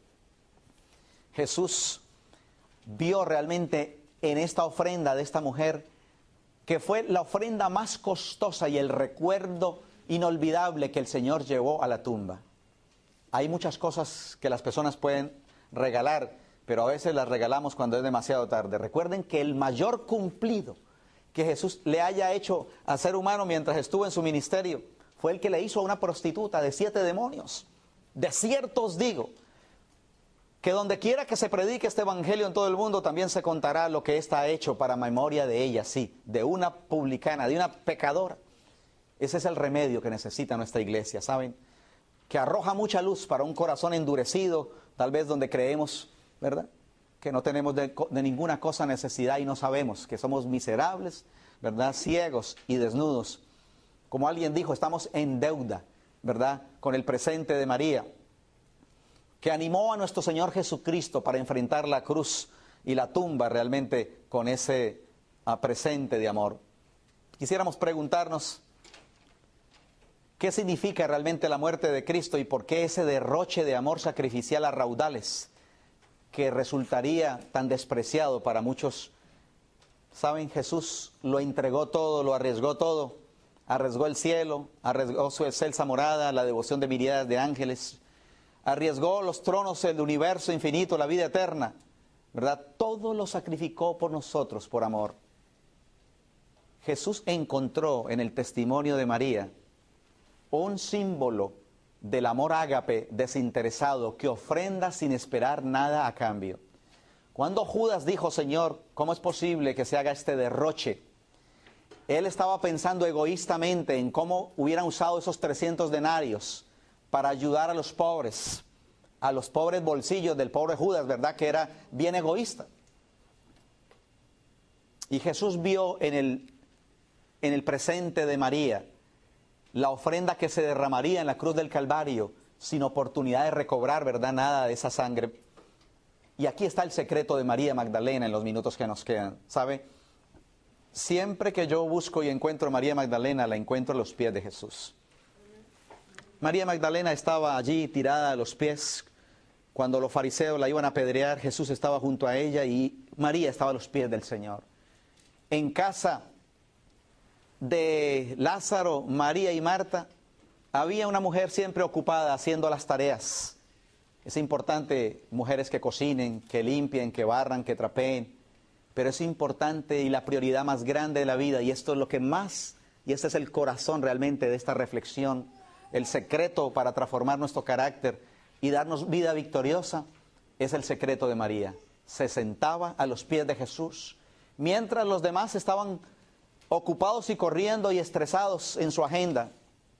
Jesús vio realmente en esta ofrenda de esta mujer, que fue la ofrenda más costosa y el recuerdo inolvidable que el Señor llevó a la tumba. Hay muchas cosas que las personas pueden regalar, pero a veces las regalamos cuando es demasiado tarde. Recuerden que el mayor cumplido que Jesús le haya hecho al ser humano mientras estuvo en su ministerio fue el que le hizo a una prostituta de siete demonios. De cierto os digo, que donde quiera que se predique este evangelio en todo el mundo, también se contará lo que ésta ha hecho para memoria de ella, sí, de una publicana, de una pecadora. Ese es el remedio que necesita nuestra iglesia, ¿saben? Que arroja mucha luz para un corazón endurecido, tal vez donde creemos, ¿verdad?, que no tenemos de, de ninguna cosa necesidad y no sabemos, que somos miserables, ¿verdad?, ciegos y desnudos. Como alguien dijo, estamos en deuda, ¿verdad?, con el presente de María, que animó a nuestro Señor Jesucristo para enfrentar la cruz y la tumba realmente con ese uh, presente de amor. Quisiéramos preguntarnos, ¿qué significa realmente la muerte de Cristo y por qué ese derroche de amor sacrificial a raudales que resultaría tan despreciado para muchos. Saben, Jesús lo entregó todo, lo arriesgó todo, arriesgó el cielo, arriesgó su excelsa morada, la devoción de miríadas de ángeles, arriesgó los tronos del universo infinito, la vida eterna, ¿verdad? Todo lo sacrificó por nosotros, por amor. Jesús encontró en el testimonio de María un símbolo del amor ágape desinteresado que ofrenda sin esperar nada a cambio. Cuando Judas dijo, Señor, ¿cómo es posible que se haga este derroche? Él estaba pensando egoístamente en cómo hubieran usado esos trescientos denarios para ayudar a los pobres, a los pobres bolsillos del pobre Judas, ¿verdad? Que era bien egoísta. Y Jesús vio en el, en el presente de María la ofrenda que se derramaría en la cruz del Calvario sin oportunidad de recobrar, ¿verdad? Nada de esa sangre. Y aquí está el secreto de María Magdalena en los minutos que nos quedan, ¿sabe? Siempre que yo busco y encuentro a María Magdalena, la encuentro a los pies de Jesús. María Magdalena estaba allí tirada a los pies. Cuando los fariseos la iban a apedrear, Jesús estaba junto a ella y María estaba a los pies del Señor. En casa de Lázaro, María y Marta, había una mujer siempre ocupada haciendo las tareas. Es importante, mujeres que cocinen, que limpien, que barran, que trapeen, pero es importante y la prioridad más grande de la vida, y esto es lo que más, y este es el corazón realmente de esta reflexión, el secreto para transformar nuestro carácter y darnos vida victoriosa, es el secreto de María. Se sentaba a los pies de Jesús, mientras los demás estaban ocupados y corriendo y estresados en su agenda.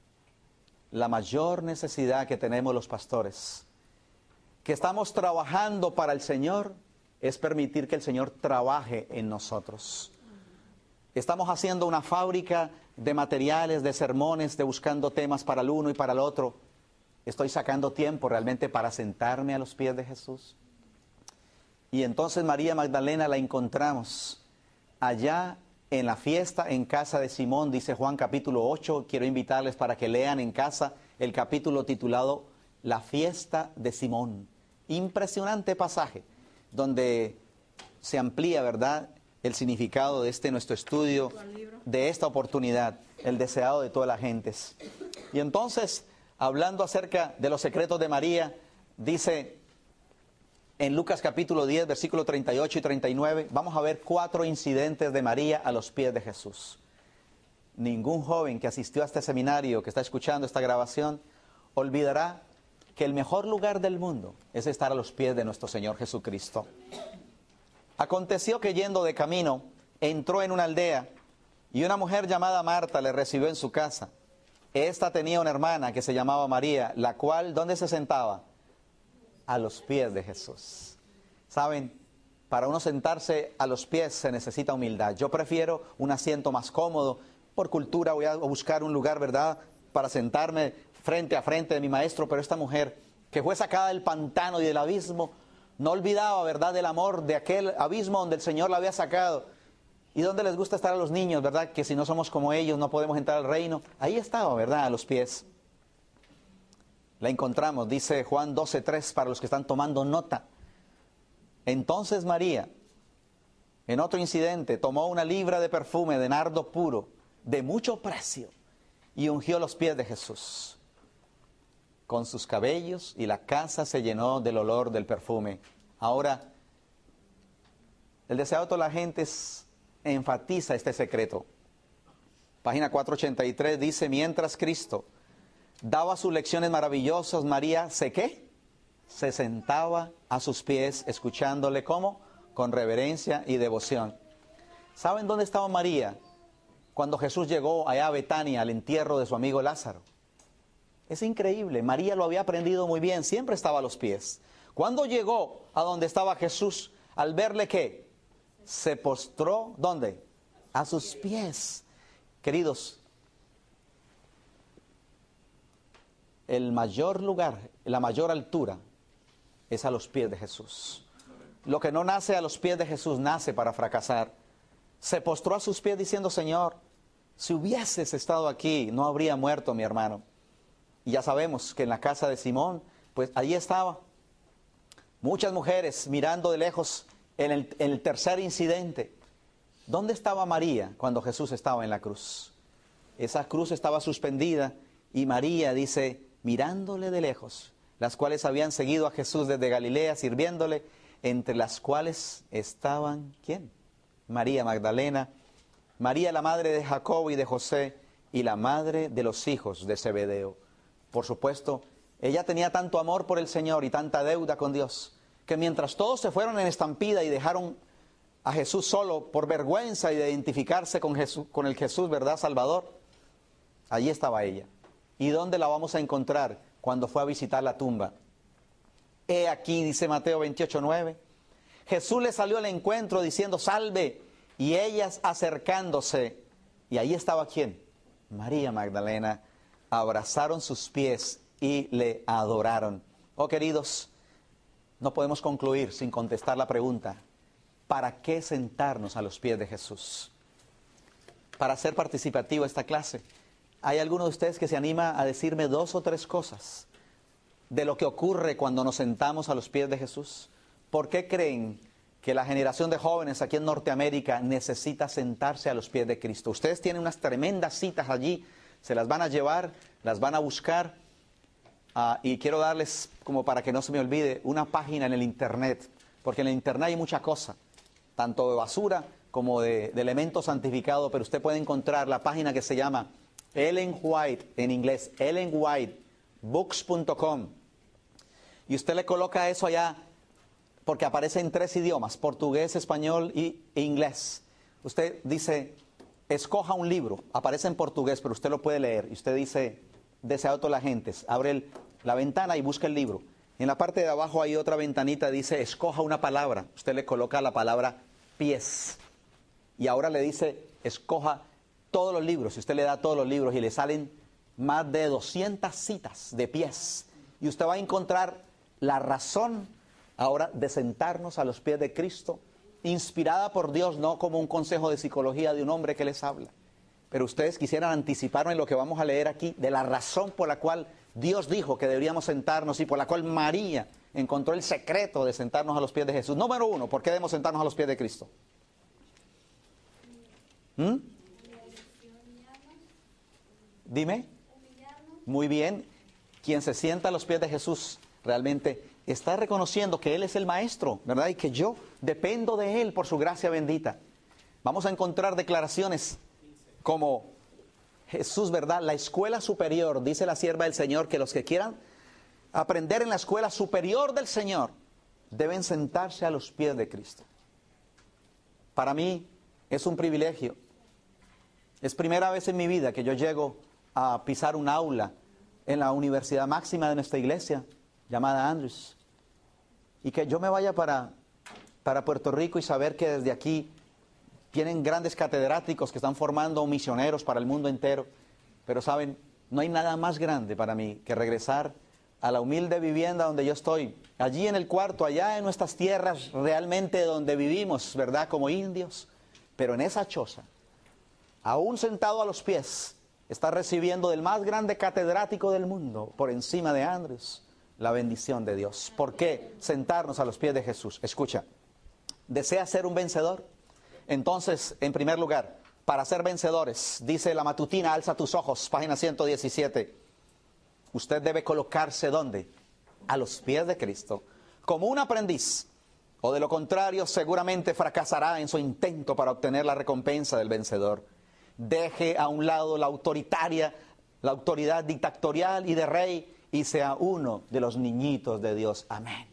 La mayor necesidad que tenemos los pastores, que estamos trabajando para el Señor, es permitir que el Señor trabaje en nosotros. Estamos haciendo una fábrica de materiales, de sermones, de buscando temas para el uno y para el otro. Estoy sacando tiempo realmente para sentarme a los pies de Jesús. Y entonces María Magdalena la encontramos allá en la fiesta en casa de Simón, dice Juan capítulo ocho. Quiero invitarles para que lean en casa el capítulo titulado La fiesta de Simón. Impresionante pasaje donde se amplía, ¿verdad?, el significado de este nuestro estudio, de esta oportunidad, el deseado de todas las gentes. Y entonces, hablando acerca de los secretos de María, dice en Lucas capítulo diez, versículos treinta y ocho y treinta y nueve, vamos a ver cuatro incidentes de María a los pies de Jesús. Ningún joven que asistió a este seminario, que está escuchando esta grabación, olvidará que el mejor lugar del mundo es estar a los pies de nuestro Señor Jesucristo. Aconteció que yendo de camino, entró en una aldea y una mujer llamada Marta le recibió en su casa. Esta tenía una hermana que se llamaba María, la cual, ¿dónde se sentaba? A los pies de Jesús. ¿Saben? Para uno sentarse a los pies se necesita humildad. Yo prefiero un asiento más cómodo. Por cultura voy a buscar un lugar, ¿verdad?, para sentarme frente a frente de mi maestro, pero esta mujer que fue sacada del pantano y del abismo, no olvidaba, ¿verdad?, del amor de aquel abismo donde el Señor la había sacado. Y donde les gusta estar a los niños, ¿verdad?, que si no somos como ellos no podemos entrar al reino. Ahí estaba, ¿verdad?, a los pies. La encontramos, dice Juan doce tres, para los que están tomando nota. Entonces María, en otro incidente, tomó una libra de perfume de nardo puro, de mucho precio, y ungió los pies de Jesús con sus cabellos, y la casa se llenó del olor del perfume. Ahora, el deseo de toda la gente es, enfatiza este secreto. Página cuatrocientos ochenta y tres dice, mientras Cristo daba sus lecciones maravillosas, María, ¿se qué? Se sentaba a sus pies, escuchándole, ¿cómo? Con reverencia y devoción. ¿Saben dónde estaba María cuando Jesús llegó allá a Betania, al entierro de su amigo Lázaro? Es increíble, María lo había aprendido muy bien, siempre estaba a los pies. Cuando llegó a donde estaba Jesús, al verle, ¿qué? Se postró, ¿dónde? A sus pies. Queridos, el mayor lugar, la mayor altura es a los pies de Jesús. Lo que no nace a los pies de Jesús nace para fracasar. Se postró a sus pies diciendo, Señor, si hubieses estado aquí, no habría muerto mi hermano. Y ya sabemos que en la casa de Simón, pues allí estaba. Muchas mujeres mirando de lejos en el, en el tercer incidente. ¿Dónde estaba María cuando Jesús estaba en la cruz? Esa cruz estaba suspendida y María dice, mirándole de lejos, las cuales habían seguido a Jesús desde Galilea, sirviéndole, entre las cuales estaban, ¿quién? María Magdalena, María la madre de Jacobo y de José, y la madre de los hijos de Zebedeo. Por supuesto, ella tenía tanto amor por el Señor y tanta deuda con Dios, que mientras todos se fueron en estampida y dejaron a Jesús solo por vergüenza y de identificarse con, Jesús, con el Jesús, ¿verdad, Salvador? Allí estaba ella. ¿Y dónde la vamos a encontrar? Cuando fue a visitar la tumba. He aquí, dice Mateo veintiocho nueve, Jesús le salió al encuentro diciendo, salve, y ellas acercándose, y ahí estaba ¿quién? María Magdalena, abrazaron sus pies y le adoraron. Oh, queridos, no podemos concluir sin contestar la pregunta, ¿para qué sentarnos a los pies de Jesús? Para hacer participativa esta clase, ¿hay alguno de ustedes que se anima a decirme dos o tres cosas de lo que ocurre cuando nos sentamos a los pies de Jesús? ¿Por qué creen que la generación de jóvenes aquí en Norteamérica necesita sentarse a los pies de Cristo? Ustedes tienen unas tremendas citas allí, se las van a llevar, las van a buscar, uh, y quiero darles, como para que no se me olvide, una página en el internet, porque en el internet hay mucha cosa, tanto de basura como de, de elementos santificados, pero usted puede encontrar la página que se llama Ellen White, en inglés, ellen white books punto com, y usted le coloca eso allá, porque aparece en tres idiomas, portugués, español y, e inglés. Usted dice, escoja un libro, aparece en portugués, pero usted lo puede leer, y usted dice, deseado todas las gentes, abre el, la ventana y busca el libro. En la parte de abajo hay otra ventanita, dice, escoja una palabra, usted le coloca la palabra pies, y ahora le dice, escoja todos los libros, y usted le da todos los libros, y le salen más de doscientas citas de pies, y usted va a encontrar la razón ahora de sentarnos a los pies de Cristo, inspirada por Dios, no como un consejo de psicología de un hombre que les habla. Pero ustedes quisieran anticiparme lo que vamos a leer aquí, de la razón por la cual Dios dijo que deberíamos sentarnos y por la cual María encontró el secreto de sentarnos a los pies de Jesús. Número uno, ¿por qué debemos sentarnos a los pies de Cristo? ¿Mm? Dime. Muy bien. Quien se sienta a los pies de Jesús realmente está reconociendo que Él es el Maestro, ¿verdad? Y que yo dependo de Él por su gracia bendita. Vamos a encontrar declaraciones como Jesús, ¿verdad? La escuela superior, dice la sierva del Señor, que los que quieran aprender en la escuela superior del Señor deben sentarse a los pies de Cristo. Para mí es un privilegio. Es primera vez en mi vida que yo llego a pisar un aula en la universidad máxima de nuestra iglesia, llamada Andrews, y que yo me vaya para, para Puerto Rico y saber que desde aquí tienen grandes catedráticos que están formando misioneros para el mundo entero. Pero saben, no hay nada más grande para mí que regresar a la humilde vivienda donde yo estoy, allí en el cuarto, allá en nuestras tierras realmente donde vivimos, ¿verdad? Como indios, pero en esa choza, aún sentado a los pies, está recibiendo del más grande catedrático del mundo, por encima de Andrews, la bendición de Dios. ¿Por qué sentarnos a los pies de Jesús? Escucha, ¿deseas ser un vencedor? Entonces, en primer lugar, para ser vencedores, dice la matutina, alza tus ojos, página ciento diecisiete. Usted debe colocarse, ¿dónde? A los pies de Cristo, como un aprendiz, o de lo contrario, seguramente fracasará en su intento para obtener la recompensa del vencedor. Deje a un lado la autoritaria, la autoridad dictatorial y de rey, y sea uno de los niñitos de Dios. Amén.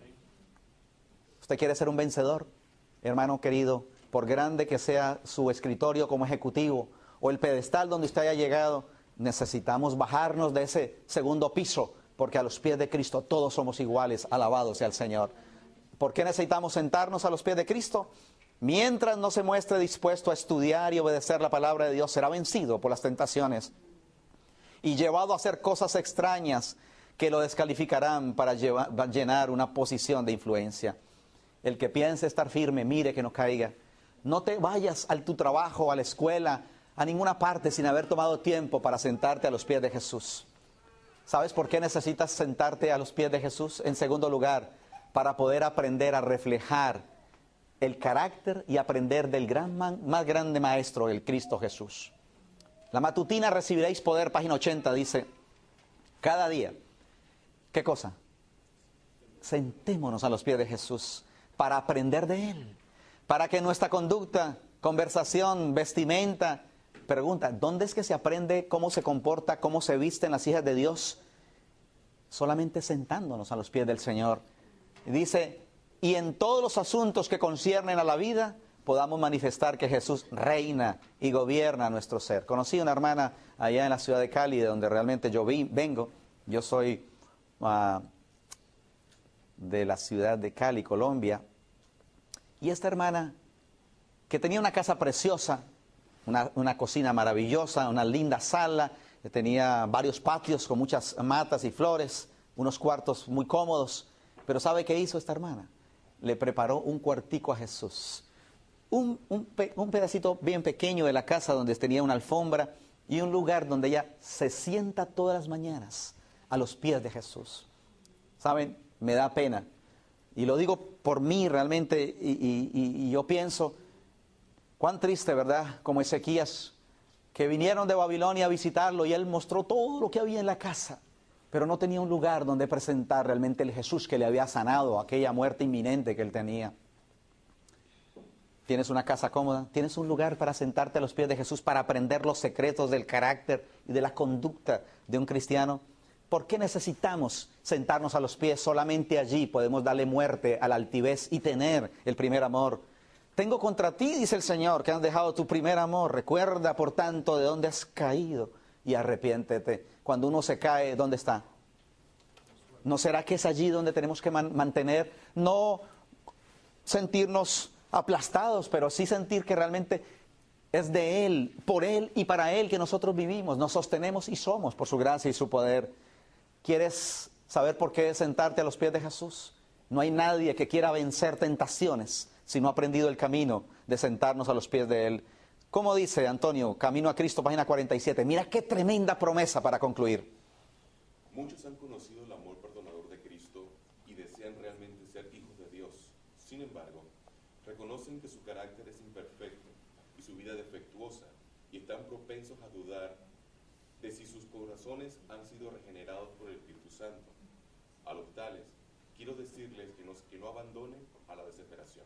¿Usted quiere ser un vencedor? Hermano querido, por grande que sea su escritorio como ejecutivo o el pedestal donde usted haya llegado, necesitamos bajarnos de ese segundo piso, porque a los pies de Cristo todos somos iguales. Alabado sea el Señor. ¿Por qué necesitamos sentarnos a los pies de Cristo? Mientras no se muestre dispuesto a estudiar y obedecer la palabra de Dios, será vencido por las tentaciones y llevado a hacer cosas extrañas que lo descalificarán para llevar, llenar una posición de influencia. El que piense estar firme, mire que no caiga. No te vayas a tu trabajo, a la escuela, a ninguna parte sin haber tomado tiempo para sentarte a los pies de Jesús. ¿Sabes por qué necesitas sentarte a los pies de Jesús? En segundo lugar, para poder aprender a reflejar el carácter y aprender del gran man, más grande maestro, el Cristo Jesús. La matutina recibiréis poder, página ochenta, dice, cada día. ¿Qué cosa? Sentémonos a los pies de Jesús para aprender de Él, para que nuestra conducta, conversación, vestimenta, pregunta, ¿dónde es que se aprende cómo se comporta, cómo se visten las hijas de Dios? Solamente sentándonos a los pies del Señor. Y dice, y en todos los asuntos que conciernen a la vida, podamos manifestar que Jesús reina y gobierna nuestro ser. Conocí una hermana allá en la ciudad de Cali, de donde realmente yo vi, vengo. Yo soy uh, de la ciudad de Cali, Colombia. Y esta hermana, que tenía una casa preciosa, una, una cocina maravillosa, una linda sala, que tenía varios patios con muchas matas y flores, unos cuartos muy cómodos. Pero ¿sabe qué hizo esta hermana? Le preparó un cuartico a Jesús. Un, un, un pedacito bien pequeño de la casa donde tenía una alfombra y un lugar donde ella se sienta todas las mañanas a los pies de Jesús. ¿Saben? Me da pena. Y lo digo por mí realmente, y, y, y yo pienso, cuán triste, ¿verdad? Como Ezequías, que vinieron de Babilonia a visitarlo y él mostró todo lo que había en la casa, pero no tenía un lugar donde presentar realmente el Jesús que le había sanado aquella muerte inminente que él tenía. ¿Tienes una casa cómoda? ¿Tienes un lugar para sentarte a los pies de Jesús para aprender los secretos del carácter y de la conducta de un cristiano? ¿Por qué necesitamos sentarnos a los pies? Solamente allí podemos darle muerte a la altivez y tener el primer amor. Tengo contra ti, dice el Señor, que has dejado tu primer amor. Recuerda, por tanto, de dónde has caído y arrepiéntete. Cuando uno se cae, ¿dónde está? ¿No será que es allí donde tenemos que man- mantener, no sentirnos aplastados, pero sí sentir que realmente es de Él, por Él y para Él que nosotros vivimos, nos sostenemos y somos por su gracia y su poder? ¿Quieres saber por qué sentarte a los pies de Jesús? No hay nadie que quiera vencer tentaciones si no ha aprendido el camino de sentarnos a los pies de Él. ¿Cómo dice Antonio? Camino a Cristo, página cuarenta y siete. Mira qué tremenda promesa para concluir. Muchos han conocido el amor perdonador de Cristo y desean realmente ser hijos de Dios. Sin embargo, reconocen que su carácter es imperfecto y su vida defectuosa y están propensos a dudar de si sus corazones han sido regenerados por el Espíritu Santo. A los tales, quiero decirles que, nos, que no abandonen a la desesperación.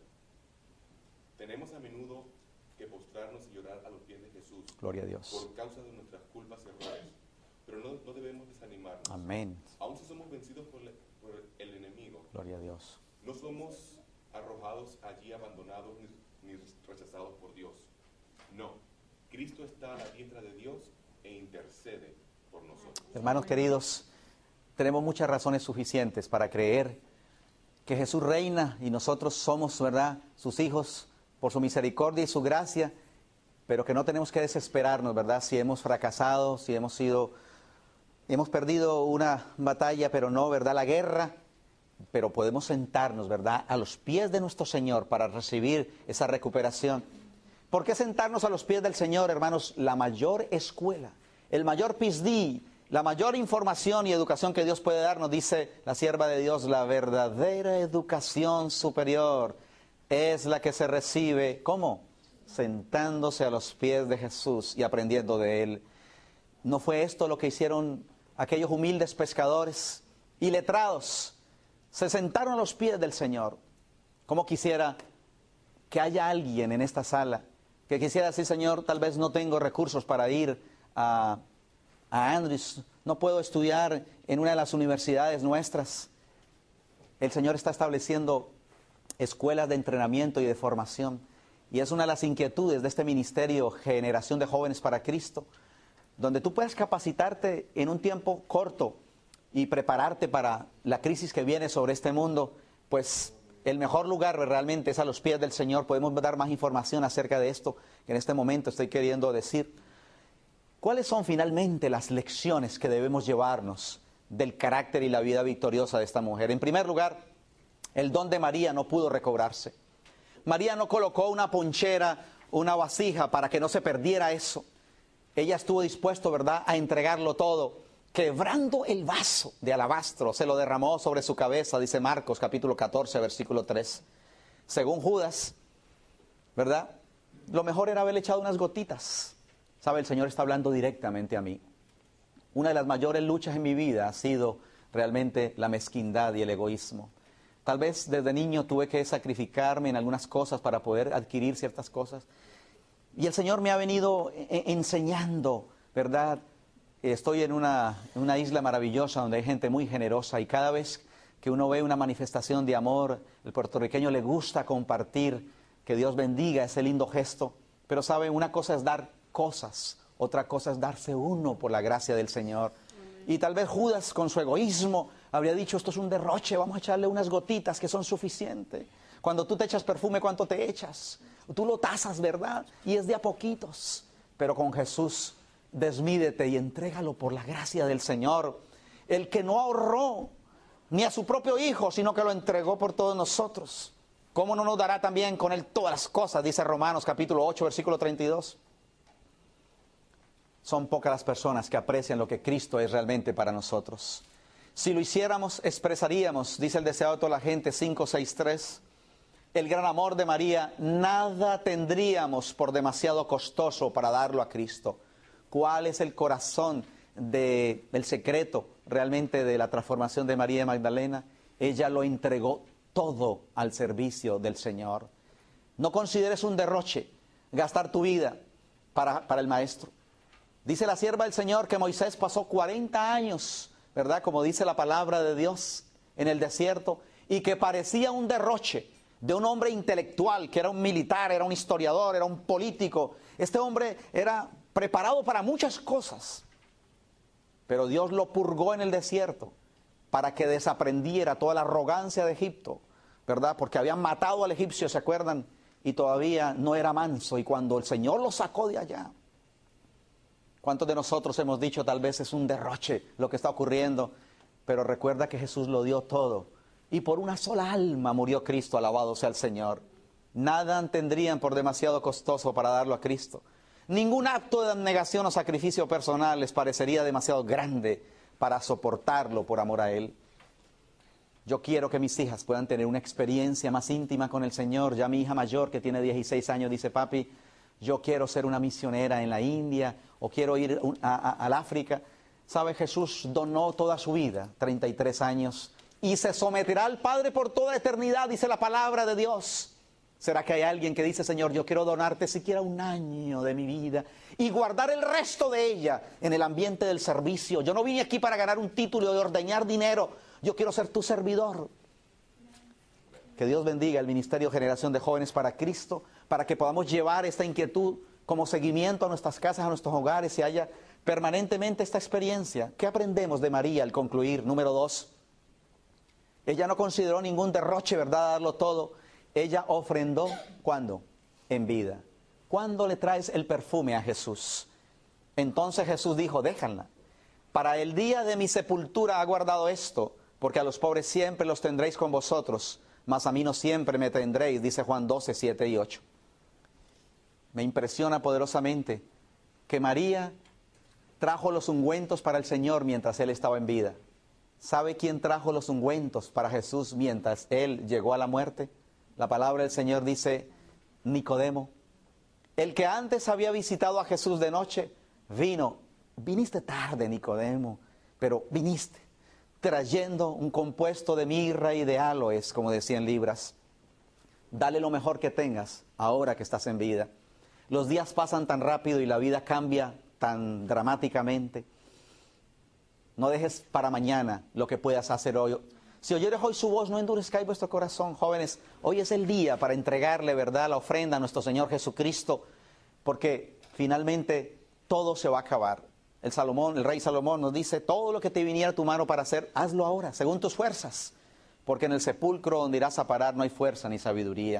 Tenemos a menudo que postrarnos y llorar a los pies de Jesús. Gloria a Dios. Por causa de nuestras culpas y errores. Pero no, no debemos desanimarnos. Amén. Aun si somos vencidos por, le, por el enemigo. Gloria a Dios. No somos arrojados allí abandonados ni, ni rechazados por Dios. No. Cristo está a la diestra de Dios e intercede por nosotros. Hermanos queridos, tenemos muchas razones suficientes para creer que Jesús reina y nosotros somos, ¿verdad?, sus hijos por su misericordia y su gracia, pero que no tenemos que desesperarnos, ¿verdad?, si hemos fracasado, si hemos sido, hemos perdido una batalla, pero no, ¿verdad?, la guerra, pero podemos sentarnos, ¿verdad?, a los pies de nuestro Señor para recibir esa recuperación. ¿Por qué sentarnos a los pies del Señor, hermanos? La mayor escuela, el mayor P I S D, la mayor información y educación que Dios puede darnos, dice la sierva de Dios, la verdadera educación superior es la que se recibe, ¿cómo? Sentándose a los pies de Jesús y aprendiendo de Él. ¿No fue esto lo que hicieron aquellos humildes pescadores y letrados? Se sentaron a los pies del Señor. ¿Cómo quisiera que haya alguien en esta sala que quisiera decir, Señor, tal vez no tengo recursos para ir a, a Andrews, no puedo estudiar en una de las universidades nuestras? El Señor está estableciendo escuelas de entrenamiento y de formación, y es una de las inquietudes de este ministerio Generación de Jóvenes para Cristo, donde tú puedes capacitarte en un tiempo corto y prepararte para la crisis que viene sobre este mundo. Pues el mejor lugar realmente es a los pies del Señor. Podemos dar más información acerca de esto que en este momento estoy queriendo decir. ¿Cuáles son finalmente las lecciones que debemos llevarnos del carácter y la vida victoriosa de esta mujer? En primer lugar, el don de María no pudo recobrarse. María no colocó una ponchera, una vasija para que no se perdiera eso. Ella estuvo dispuesta, ¿verdad?, a entregarlo todo. quebrando el vaso de alabastro, se lo derramó sobre su cabeza, dice Marcos capítulo catorce, versículo tres. Según Judas, ¿verdad? Lo mejor era haberle echado unas gotitas. ¿Sabe? El Señor está hablando directamente a mí. Una de las mayores luchas en mi vida ha sido realmente la mezquindad y el egoísmo. Tal vez desde niño tuve que sacrificarme en algunas cosas para poder adquirir ciertas cosas. Y el Señor me ha venido enseñando, ¿verdad? Estoy en una, en una isla maravillosa donde hay gente muy generosa y cada vez que uno ve una manifestación de amor, el puertorriqueño le gusta compartir, que Dios bendiga ese lindo gesto. Pero saben, una cosa es dar cosas, otra cosa es darse uno por la gracia del Señor. Y tal vez Judas con su egoísmo habría dicho, esto es un derroche, vamos a echarle unas gotitas que son suficientes. Cuando tú te echas perfume, ¿cuánto te echas? Tú lo tasas, ¿verdad? Y es de a poquitos. Pero con Jesús, desmídete y entrégalo por la gracia del Señor. El que no ahorró ni a su propio Hijo, sino que lo entregó por todos nosotros. ¿Cómo no nos dará también con Él todas las cosas? Dice Romanos capítulo ocho, versículo treinta y dos. Son pocas las personas que aprecian lo que Cristo es realmente para nosotros. Si lo hiciéramos, expresaríamos, dice el deseado de toda la gente, cinco, seis, tres, el gran amor de María, nada tendríamos por demasiado costoso para darlo a Cristo. ¿Cuál es el corazón de, el secreto realmente de la transformación de María Magdalena? Ella lo entregó todo al servicio del Señor. No consideres un derroche gastar tu vida para, para el Maestro. Dice la sierva del Señor que Moisés pasó cuarenta años, ¿verdad? Como dice la palabra de Dios, en el desierto, y que parecía un derroche de un hombre intelectual, que era un militar, era un historiador, era un político. Este hombre era preparado para muchas cosas, pero Dios lo purgó en el desierto para que desaprendiera toda la arrogancia de Egipto, ¿verdad? Porque habían matado al egipcio, ¿se acuerdan? Y todavía no era manso, y cuando el Señor lo sacó de allá, ¿cuántos de nosotros hemos dicho tal vez es un derroche lo que está ocurriendo? Pero recuerda que Jesús lo dio todo. Y por una sola alma murió Cristo, alabado sea el Señor. Nada tendrían por demasiado costoso para darlo a Cristo. Ningún acto de abnegación o sacrificio personal les parecería demasiado grande para soportarlo por amor a Él. Yo quiero que mis hijas puedan tener una experiencia más íntima con el Señor. Ya mi hija mayor, que tiene dieciséis años, dice, papi, yo quiero ser una misionera en la India o quiero ir a, a, al África. ¿Sabe? Jesús donó toda su vida, treinta y tres años, y se someterá al Padre por toda eternidad, dice la palabra de Dios. ¿Será que hay alguien que dice, Señor, yo quiero donarte siquiera un año de mi vida y guardar el resto de ella en el ambiente del servicio? Yo no vine aquí para ganar un título de ordeñar dinero, yo quiero ser tu servidor. Que Dios bendiga el Ministerio Generación de Jóvenes para Cristo, para que podamos llevar esta inquietud como seguimiento a nuestras casas, a nuestros hogares, y haya permanentemente esta experiencia. ¿Qué aprendemos de María al concluir? Número dos, ella no consideró ningún derroche, ¿verdad?, darlo todo. Ella ofrendó, ¿cuándo? En vida. ¿Cuándo le traes el perfume a Jesús? Entonces Jesús dijo, déjanla. Para el día de mi sepultura ha guardado esto, porque a los pobres siempre los tendréis con vosotros, mas a mí no siempre me tendréis, dice Juan doce, siete y ocho. Me impresiona poderosamente que María trajo los ungüentos para el Señor mientras Él estaba en vida. ¿Sabe quién trajo los ungüentos para Jesús mientras Él llegó a la muerte? La palabra del Señor dice, Nicodemo, el que antes había visitado a Jesús de noche, vino. Viniste tarde, Nicodemo, pero viniste trayendo un compuesto de mirra y de aloes, como decían libras. Dale lo mejor que tengas ahora que estás en vida. Los días pasan tan rápido y la vida cambia tan dramáticamente. No dejes para mañana lo que puedas hacer hoy. Si oyeres hoy su voz, no endurezcáis vuestro corazón, jóvenes. Hoy es el día para entregarle, ¿verdad?, la ofrenda a nuestro Señor Jesucristo, porque finalmente todo se va a acabar. El Salomón, el rey Salomón nos dice, todo lo que te viniera a tu mano para hacer, hazlo ahora, según tus fuerzas, porque en el sepulcro donde irás a parar no hay fuerza ni sabiduría.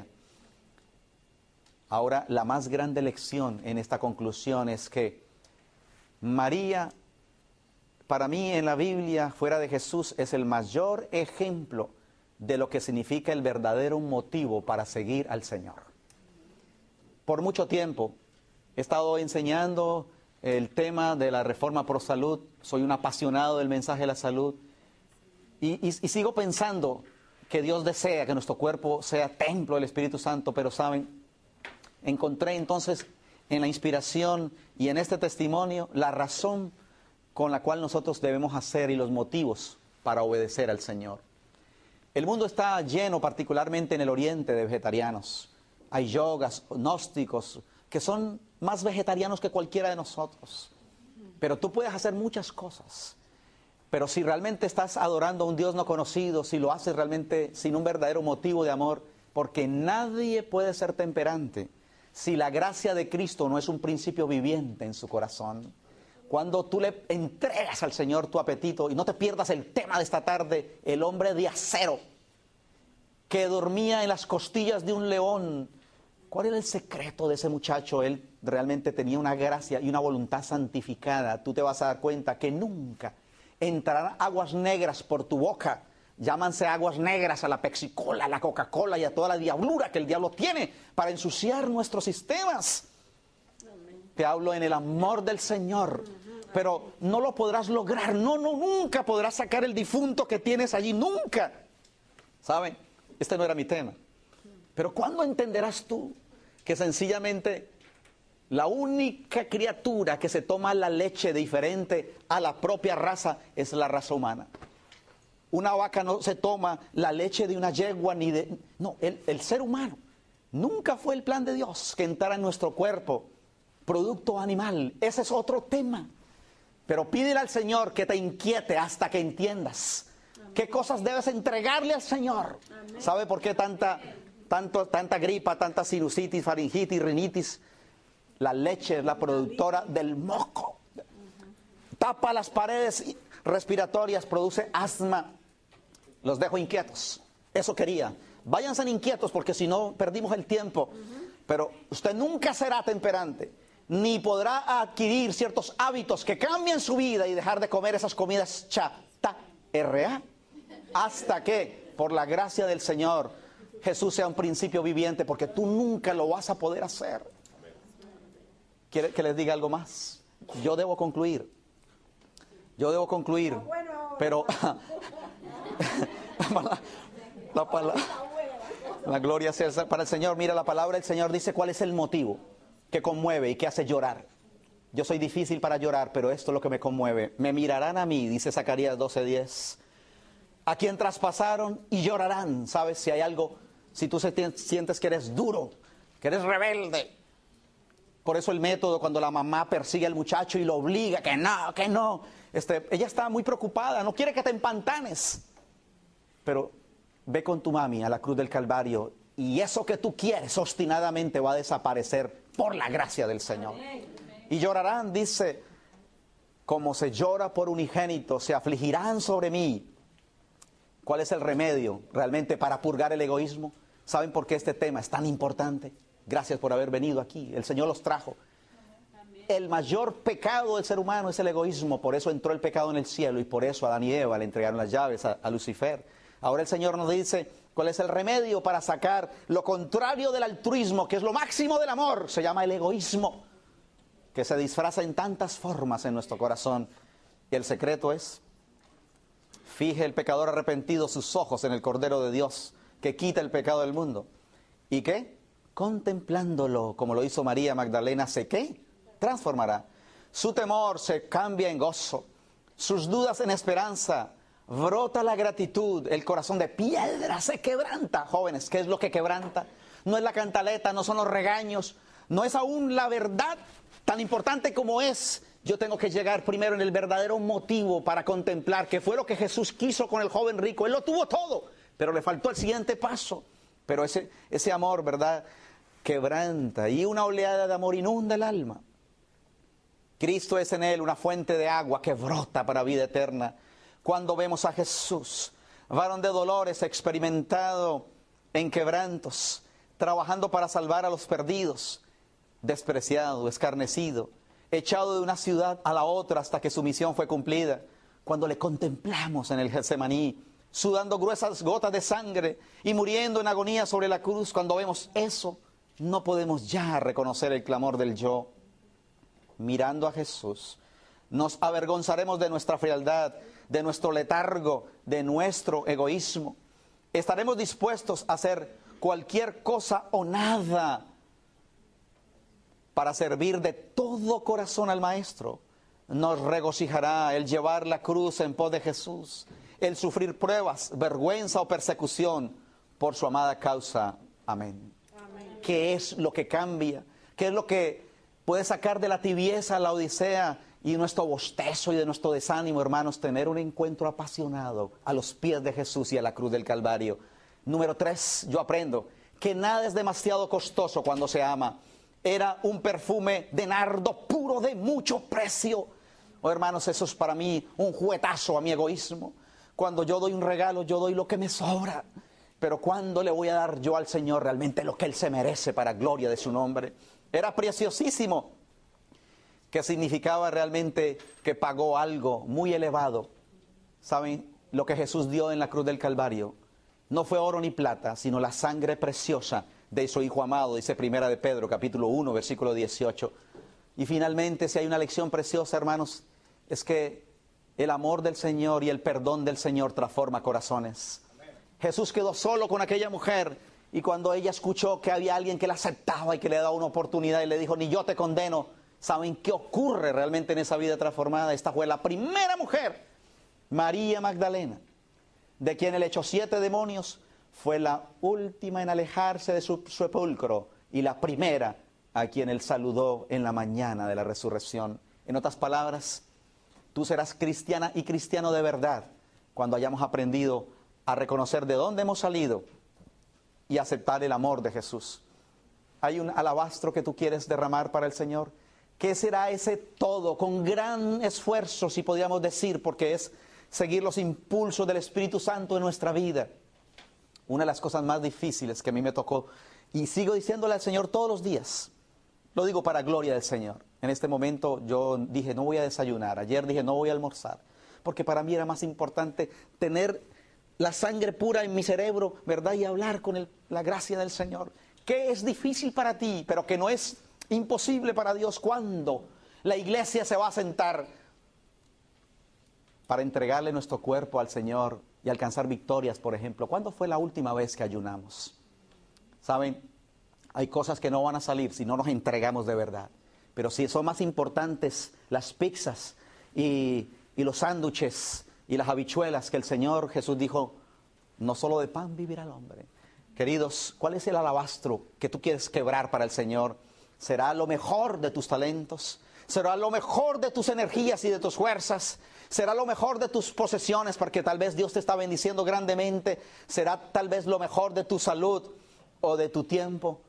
Ahora, la más grande lección en esta conclusión es que María, para mí en la Biblia, fuera de Jesús, es el mayor ejemplo de lo que significa el verdadero motivo para seguir al Señor. Por mucho tiempo he estado enseñando el tema de la reforma pro salud, soy un apasionado del mensaje de la salud y, y, y sigo pensando que Dios desea que nuestro cuerpo sea templo del Espíritu Santo, pero saben, encontré entonces en la inspiración y en este testimonio la razón con la cual nosotros debemos hacer y los motivos para obedecer al Señor. El mundo está lleno, particularmente en el oriente, de vegetarianos. Hay yogas, gnósticos, que son más vegetarianos que cualquiera de nosotros. Pero tú puedes hacer muchas cosas. Pero si realmente estás adorando a un Dios no conocido, si lo haces realmente sin un verdadero motivo de amor, porque nadie puede ser temperante si la gracia de Cristo no es un principio viviente en su corazón. Cuando tú le entregas al Señor tu apetito, y no te pierdas el tema de esta tarde, el hombre de acero que dormía en las costillas de un león. ¿Cuál era el secreto de ese muchacho? Él realmente tenía una gracia y una voluntad santificada. Tú te vas a dar cuenta que nunca entrarán aguas negras por tu boca. Llámanse aguas negras a la Pepsi-Cola, a la Coca-Cola y a toda la diablura que el diablo tiene para ensuciar nuestros sistemas. Te hablo en el amor del Señor, pero no lo podrás lograr. No, no, nunca podrás sacar el difunto que tienes allí, nunca. ¿Saben? Este no era mi tema. Pero ¿cuándo entenderás tú que sencillamente la única criatura que se toma la leche diferente a la propia raza es la raza humana? Una vaca no se toma la leche de una yegua ni de... No, el, el ser humano. Nunca fue el plan de Dios que entrara en nuestro cuerpo producto animal. Ese es otro tema. Pero pídele al Señor que te inquiete hasta que entiendas Amén. Qué cosas debes entregarle al Señor. Amén. ¿Sabe por qué tanta, tanto, tanta gripa, tanta sinusitis, faringitis, rinitis? La leche es la productora del moco. Tapa las paredes respiratorias, produce asma. Los dejo inquietos. Eso quería. Váyanse inquietos porque si no perdimos el tiempo. Pero usted nunca será temperante, ni podrá adquirir ciertos hábitos que cambien su vida y dejar de comer esas comidas chatarra, hasta que, por la gracia del Señor, Jesús sea un principio viviente, porque tú nunca lo vas a poder hacer. ¿Quiere que les diga algo más? Yo debo concluir. Yo debo concluir. Pero la, la, palabra, la gloria sea para el Señor. Mira, la palabra del Señor dice cuál es el motivo que conmueve y que hace llorar. Yo soy difícil para llorar, pero esto es lo que me conmueve. Me mirarán a mí, dice Zacarías doce diez, a quien traspasaron y llorarán. ¿Sabes? Si hay algo, si tú sientes que eres duro, que eres rebelde. Por eso el método, cuando la mamá persigue al muchacho y lo obliga, que no, que no. Este, ella está muy preocupada, no quiere que te empantanes. Pero ve con tu mami a la cruz del Calvario y eso que tú quieres obstinadamente va a desaparecer por la gracia del Señor. Y llorarán, dice, como se llora por unigénito, se afligirán sobre mí. ¿Cuál es el remedio realmente para purgar el egoísmo? ¿Saben por qué este tema es tan importante? Gracias por haber venido aquí. El Señor los trajo. El mayor pecado del ser humano es el egoísmo. Por eso entró el pecado en el cielo y por eso a Adán y Eva le entregaron las llaves a, a Lucifer. Ahora el Señor nos dice cuál es el remedio para sacar lo contrario del altruismo, que es lo máximo del amor. Se llama el egoísmo, que se disfraza en tantas formas en nuestro corazón. Y el secreto es, fije el pecador arrepentido sus ojos en el Cordero de Dios, que quita el pecado del mundo. ¿Y qué? Contemplándolo, como lo hizo María Magdalena, ¿se qué? Transformará. Su temor se cambia en gozo, sus dudas en esperanza. Brota la gratitud, el corazón de piedra se quebranta. Jóvenes, ¿qué es lo que quebranta? No es la cantaleta, no son los regaños, no es aún la verdad tan importante como es. Yo tengo que llegar primero en el verdadero motivo para contemplar, que fue lo que Jesús quiso con el joven rico. Él lo tuvo todo, pero le faltó el siguiente paso. Pero ese, ese amor, ¿verdad?, quebranta y una oleada de amor inunda el alma. Cristo es en él una fuente de agua que brota para vida eterna. Cuando vemos a Jesús, varón de dolores, experimentado en quebrantos, trabajando para salvar a los perdidos, despreciado, escarnecido, echado de una ciudad a la otra hasta que su misión fue cumplida. Cuando le contemplamos en el Getsemaní, sudando gruesas gotas de sangre y muriendo en agonía sobre la cruz, cuando vemos eso, no podemos ya reconocer el clamor del yo. mirando a Jesús, nos avergonzaremos de nuestra frialdad, de nuestro letargo, de nuestro egoísmo. Estaremos dispuestos a hacer cualquier cosa o nada para servir de todo corazón al Maestro. Nos regocijará el llevar la cruz en pos de Jesús, el sufrir pruebas, vergüenza o persecución por su amada causa. Amén. Amén. ¿Qué es lo que cambia? ¿Qué es lo que puede sacar de la tibieza, la odisea y nuestro bostezo y de nuestro desánimo, hermanos? Tener un encuentro apasionado a los pies de Jesús y a la cruz del Calvario. Número tres, yo aprendo que nada es demasiado costoso cuando se ama. Era un perfume de nardo puro de mucho precio. Oh, hermanos, eso es para mí un juguetazo a mi egoísmo. Cuando yo doy un regalo, yo doy lo que me sobra. Pero ¿cuándo le voy a dar yo al Señor realmente lo que Él se merece para gloria de su nombre? Era preciosísimo, que significaba realmente que pagó algo muy elevado. ¿Saben? Lo que Jesús dio en la cruz del Calvario no fue oro ni plata, sino la sangre preciosa de su Hijo amado, dice Primera de Pedro, capítulo uno, versículo dieciocho. Y finalmente, si hay una lección preciosa, hermanos, es que el amor del Señor y el perdón del Señor transforma corazones. Amén. Jesús quedó solo con aquella mujer, y cuando ella escuchó que había alguien que la aceptaba y que le daba una oportunidad y le dijo, ni yo te condeno, ¿saben qué ocurre realmente en esa vida transformada? Esta fue la primera mujer, María Magdalena, de quien el hecho siete demonios fue la última en alejarse de su sepulcro y la primera a quien Él saludó en la mañana de la resurrección. En otras palabras, tú serás cristiana y cristiano de verdad cuando hayamos aprendido a reconocer de dónde hemos salido y aceptar el amor de Jesús. Hay un alabastro que tú quieres derramar para el Señor. ¿Qué será ese todo? Con gran esfuerzo, si podríamos decir, porque es seguir los impulsos del Espíritu Santo en nuestra vida. Una de las cosas más difíciles que a mí me tocó, y sigo diciéndole al Señor todos los días, lo digo para gloria del Señor. En este momento yo dije, no voy a desayunar. Ayer dije, no voy a almorzar. Porque para mí era más importante tener la sangre pura en mi cerebro, ¿verdad? Y hablar con el, la gracia del Señor. ¿Qué es difícil para ti, pero que no es imposible para Dios? ¿Cuándo la iglesia se va a sentar para entregarle nuestro cuerpo al Señor y alcanzar victorias, por ejemplo? ¿Cuándo fue la última vez que ayunamos? ¿Saben? Hay cosas que no van a salir si no nos entregamos de verdad. Pero sí son más importantes las pizzas y, y los sándwiches y las habichuelas, que el Señor Jesús dijo, no solo de pan vivirá el hombre. Queridos, ¿cuál es el alabastro que tú quieres quebrar para el Señor? ¿Será lo mejor de tus talentos? ¿Será lo mejor de tus energías y de tus fuerzas? ¿Será lo mejor de tus posesiones, porque tal vez Dios te está bendiciendo grandemente? ¿Será tal vez lo mejor de tu salud o de tu tiempo?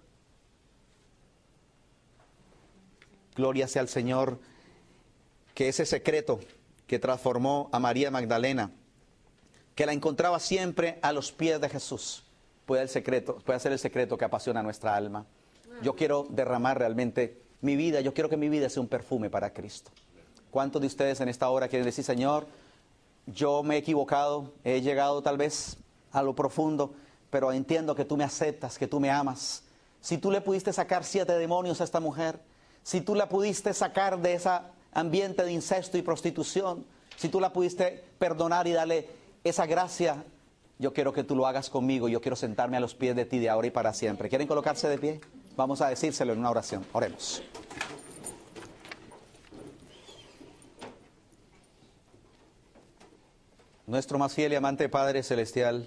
Gloria sea al Señor, que ese secreto que transformó a María Magdalena, que la encontraba siempre a los pies de Jesús, puede, el secreto, puede ser el secreto que apasiona nuestra alma. Yo quiero derramar realmente mi vida, yo quiero que mi vida sea un perfume para Cristo. ¿Cuántos de ustedes en esta hora quieren decir, Señor, yo me he equivocado, he llegado tal vez a lo profundo, pero entiendo que tú me aceptas, que tú me amas? Si tú le pudiste sacar siete demonios a esta mujer, si tú la pudiste sacar de ese ambiente de incesto y prostitución, si tú la pudiste perdonar y darle esa gracia, yo quiero que tú lo hagas conmigo. Yo quiero sentarme a los pies de ti de ahora y para siempre. ¿Quieren colocarse de pie? Vamos a decírselo en una oración. Oremos. Nuestro más fiel y amante Padre Celestial,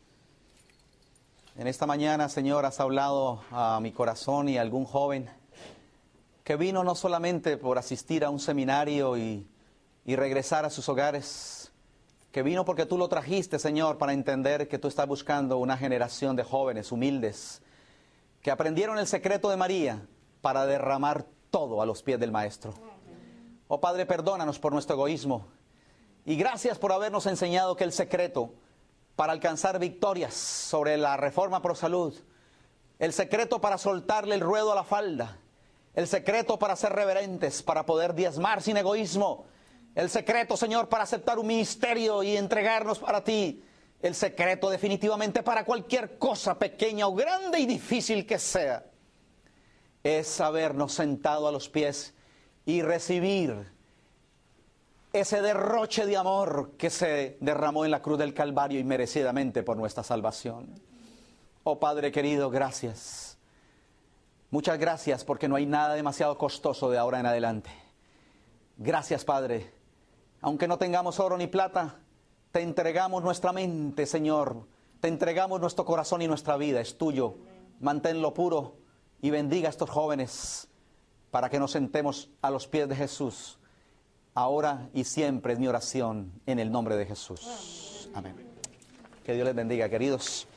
en esta mañana, Señor, has hablado a mi corazón y a algún joven que vino no solamente por asistir a un seminario y, y regresar a sus hogares, que vino porque tú lo trajiste, Señor, para entender que tú estás buscando una generación de jóvenes humildes, que aprendieron el secreto de María para derramar todo a los pies del Maestro. Oh Padre, perdónanos por nuestro egoísmo y gracias por habernos enseñado que el secreto para alcanzar victorias sobre la reforma pro salud, el secreto para soltarle el ruedo a la falda, el secreto para ser reverentes, para poder diezmar sin egoísmo, el secreto, Señor, para aceptar un ministerio y entregarnos para ti, el secreto definitivamente para cualquier cosa pequeña o grande y difícil que sea, es habernos sentado a los pies y recibir ese derroche de amor que se derramó en la cruz del Calvario y merecidamente por nuestra salvación. Oh Padre querido, gracias. Muchas gracias, porque no hay nada demasiado costoso de ahora en adelante. Gracias, Padre. Aunque no tengamos oro ni plata, te entregamos nuestra mente, Señor. Te entregamos nuestro corazón y nuestra vida. Es tuyo. Manténlo puro y bendiga a estos jóvenes para que nos sentemos a los pies de Jesús. Ahora y siempre es mi oración en el nombre de Jesús. Amén. Que Dios les bendiga, queridos.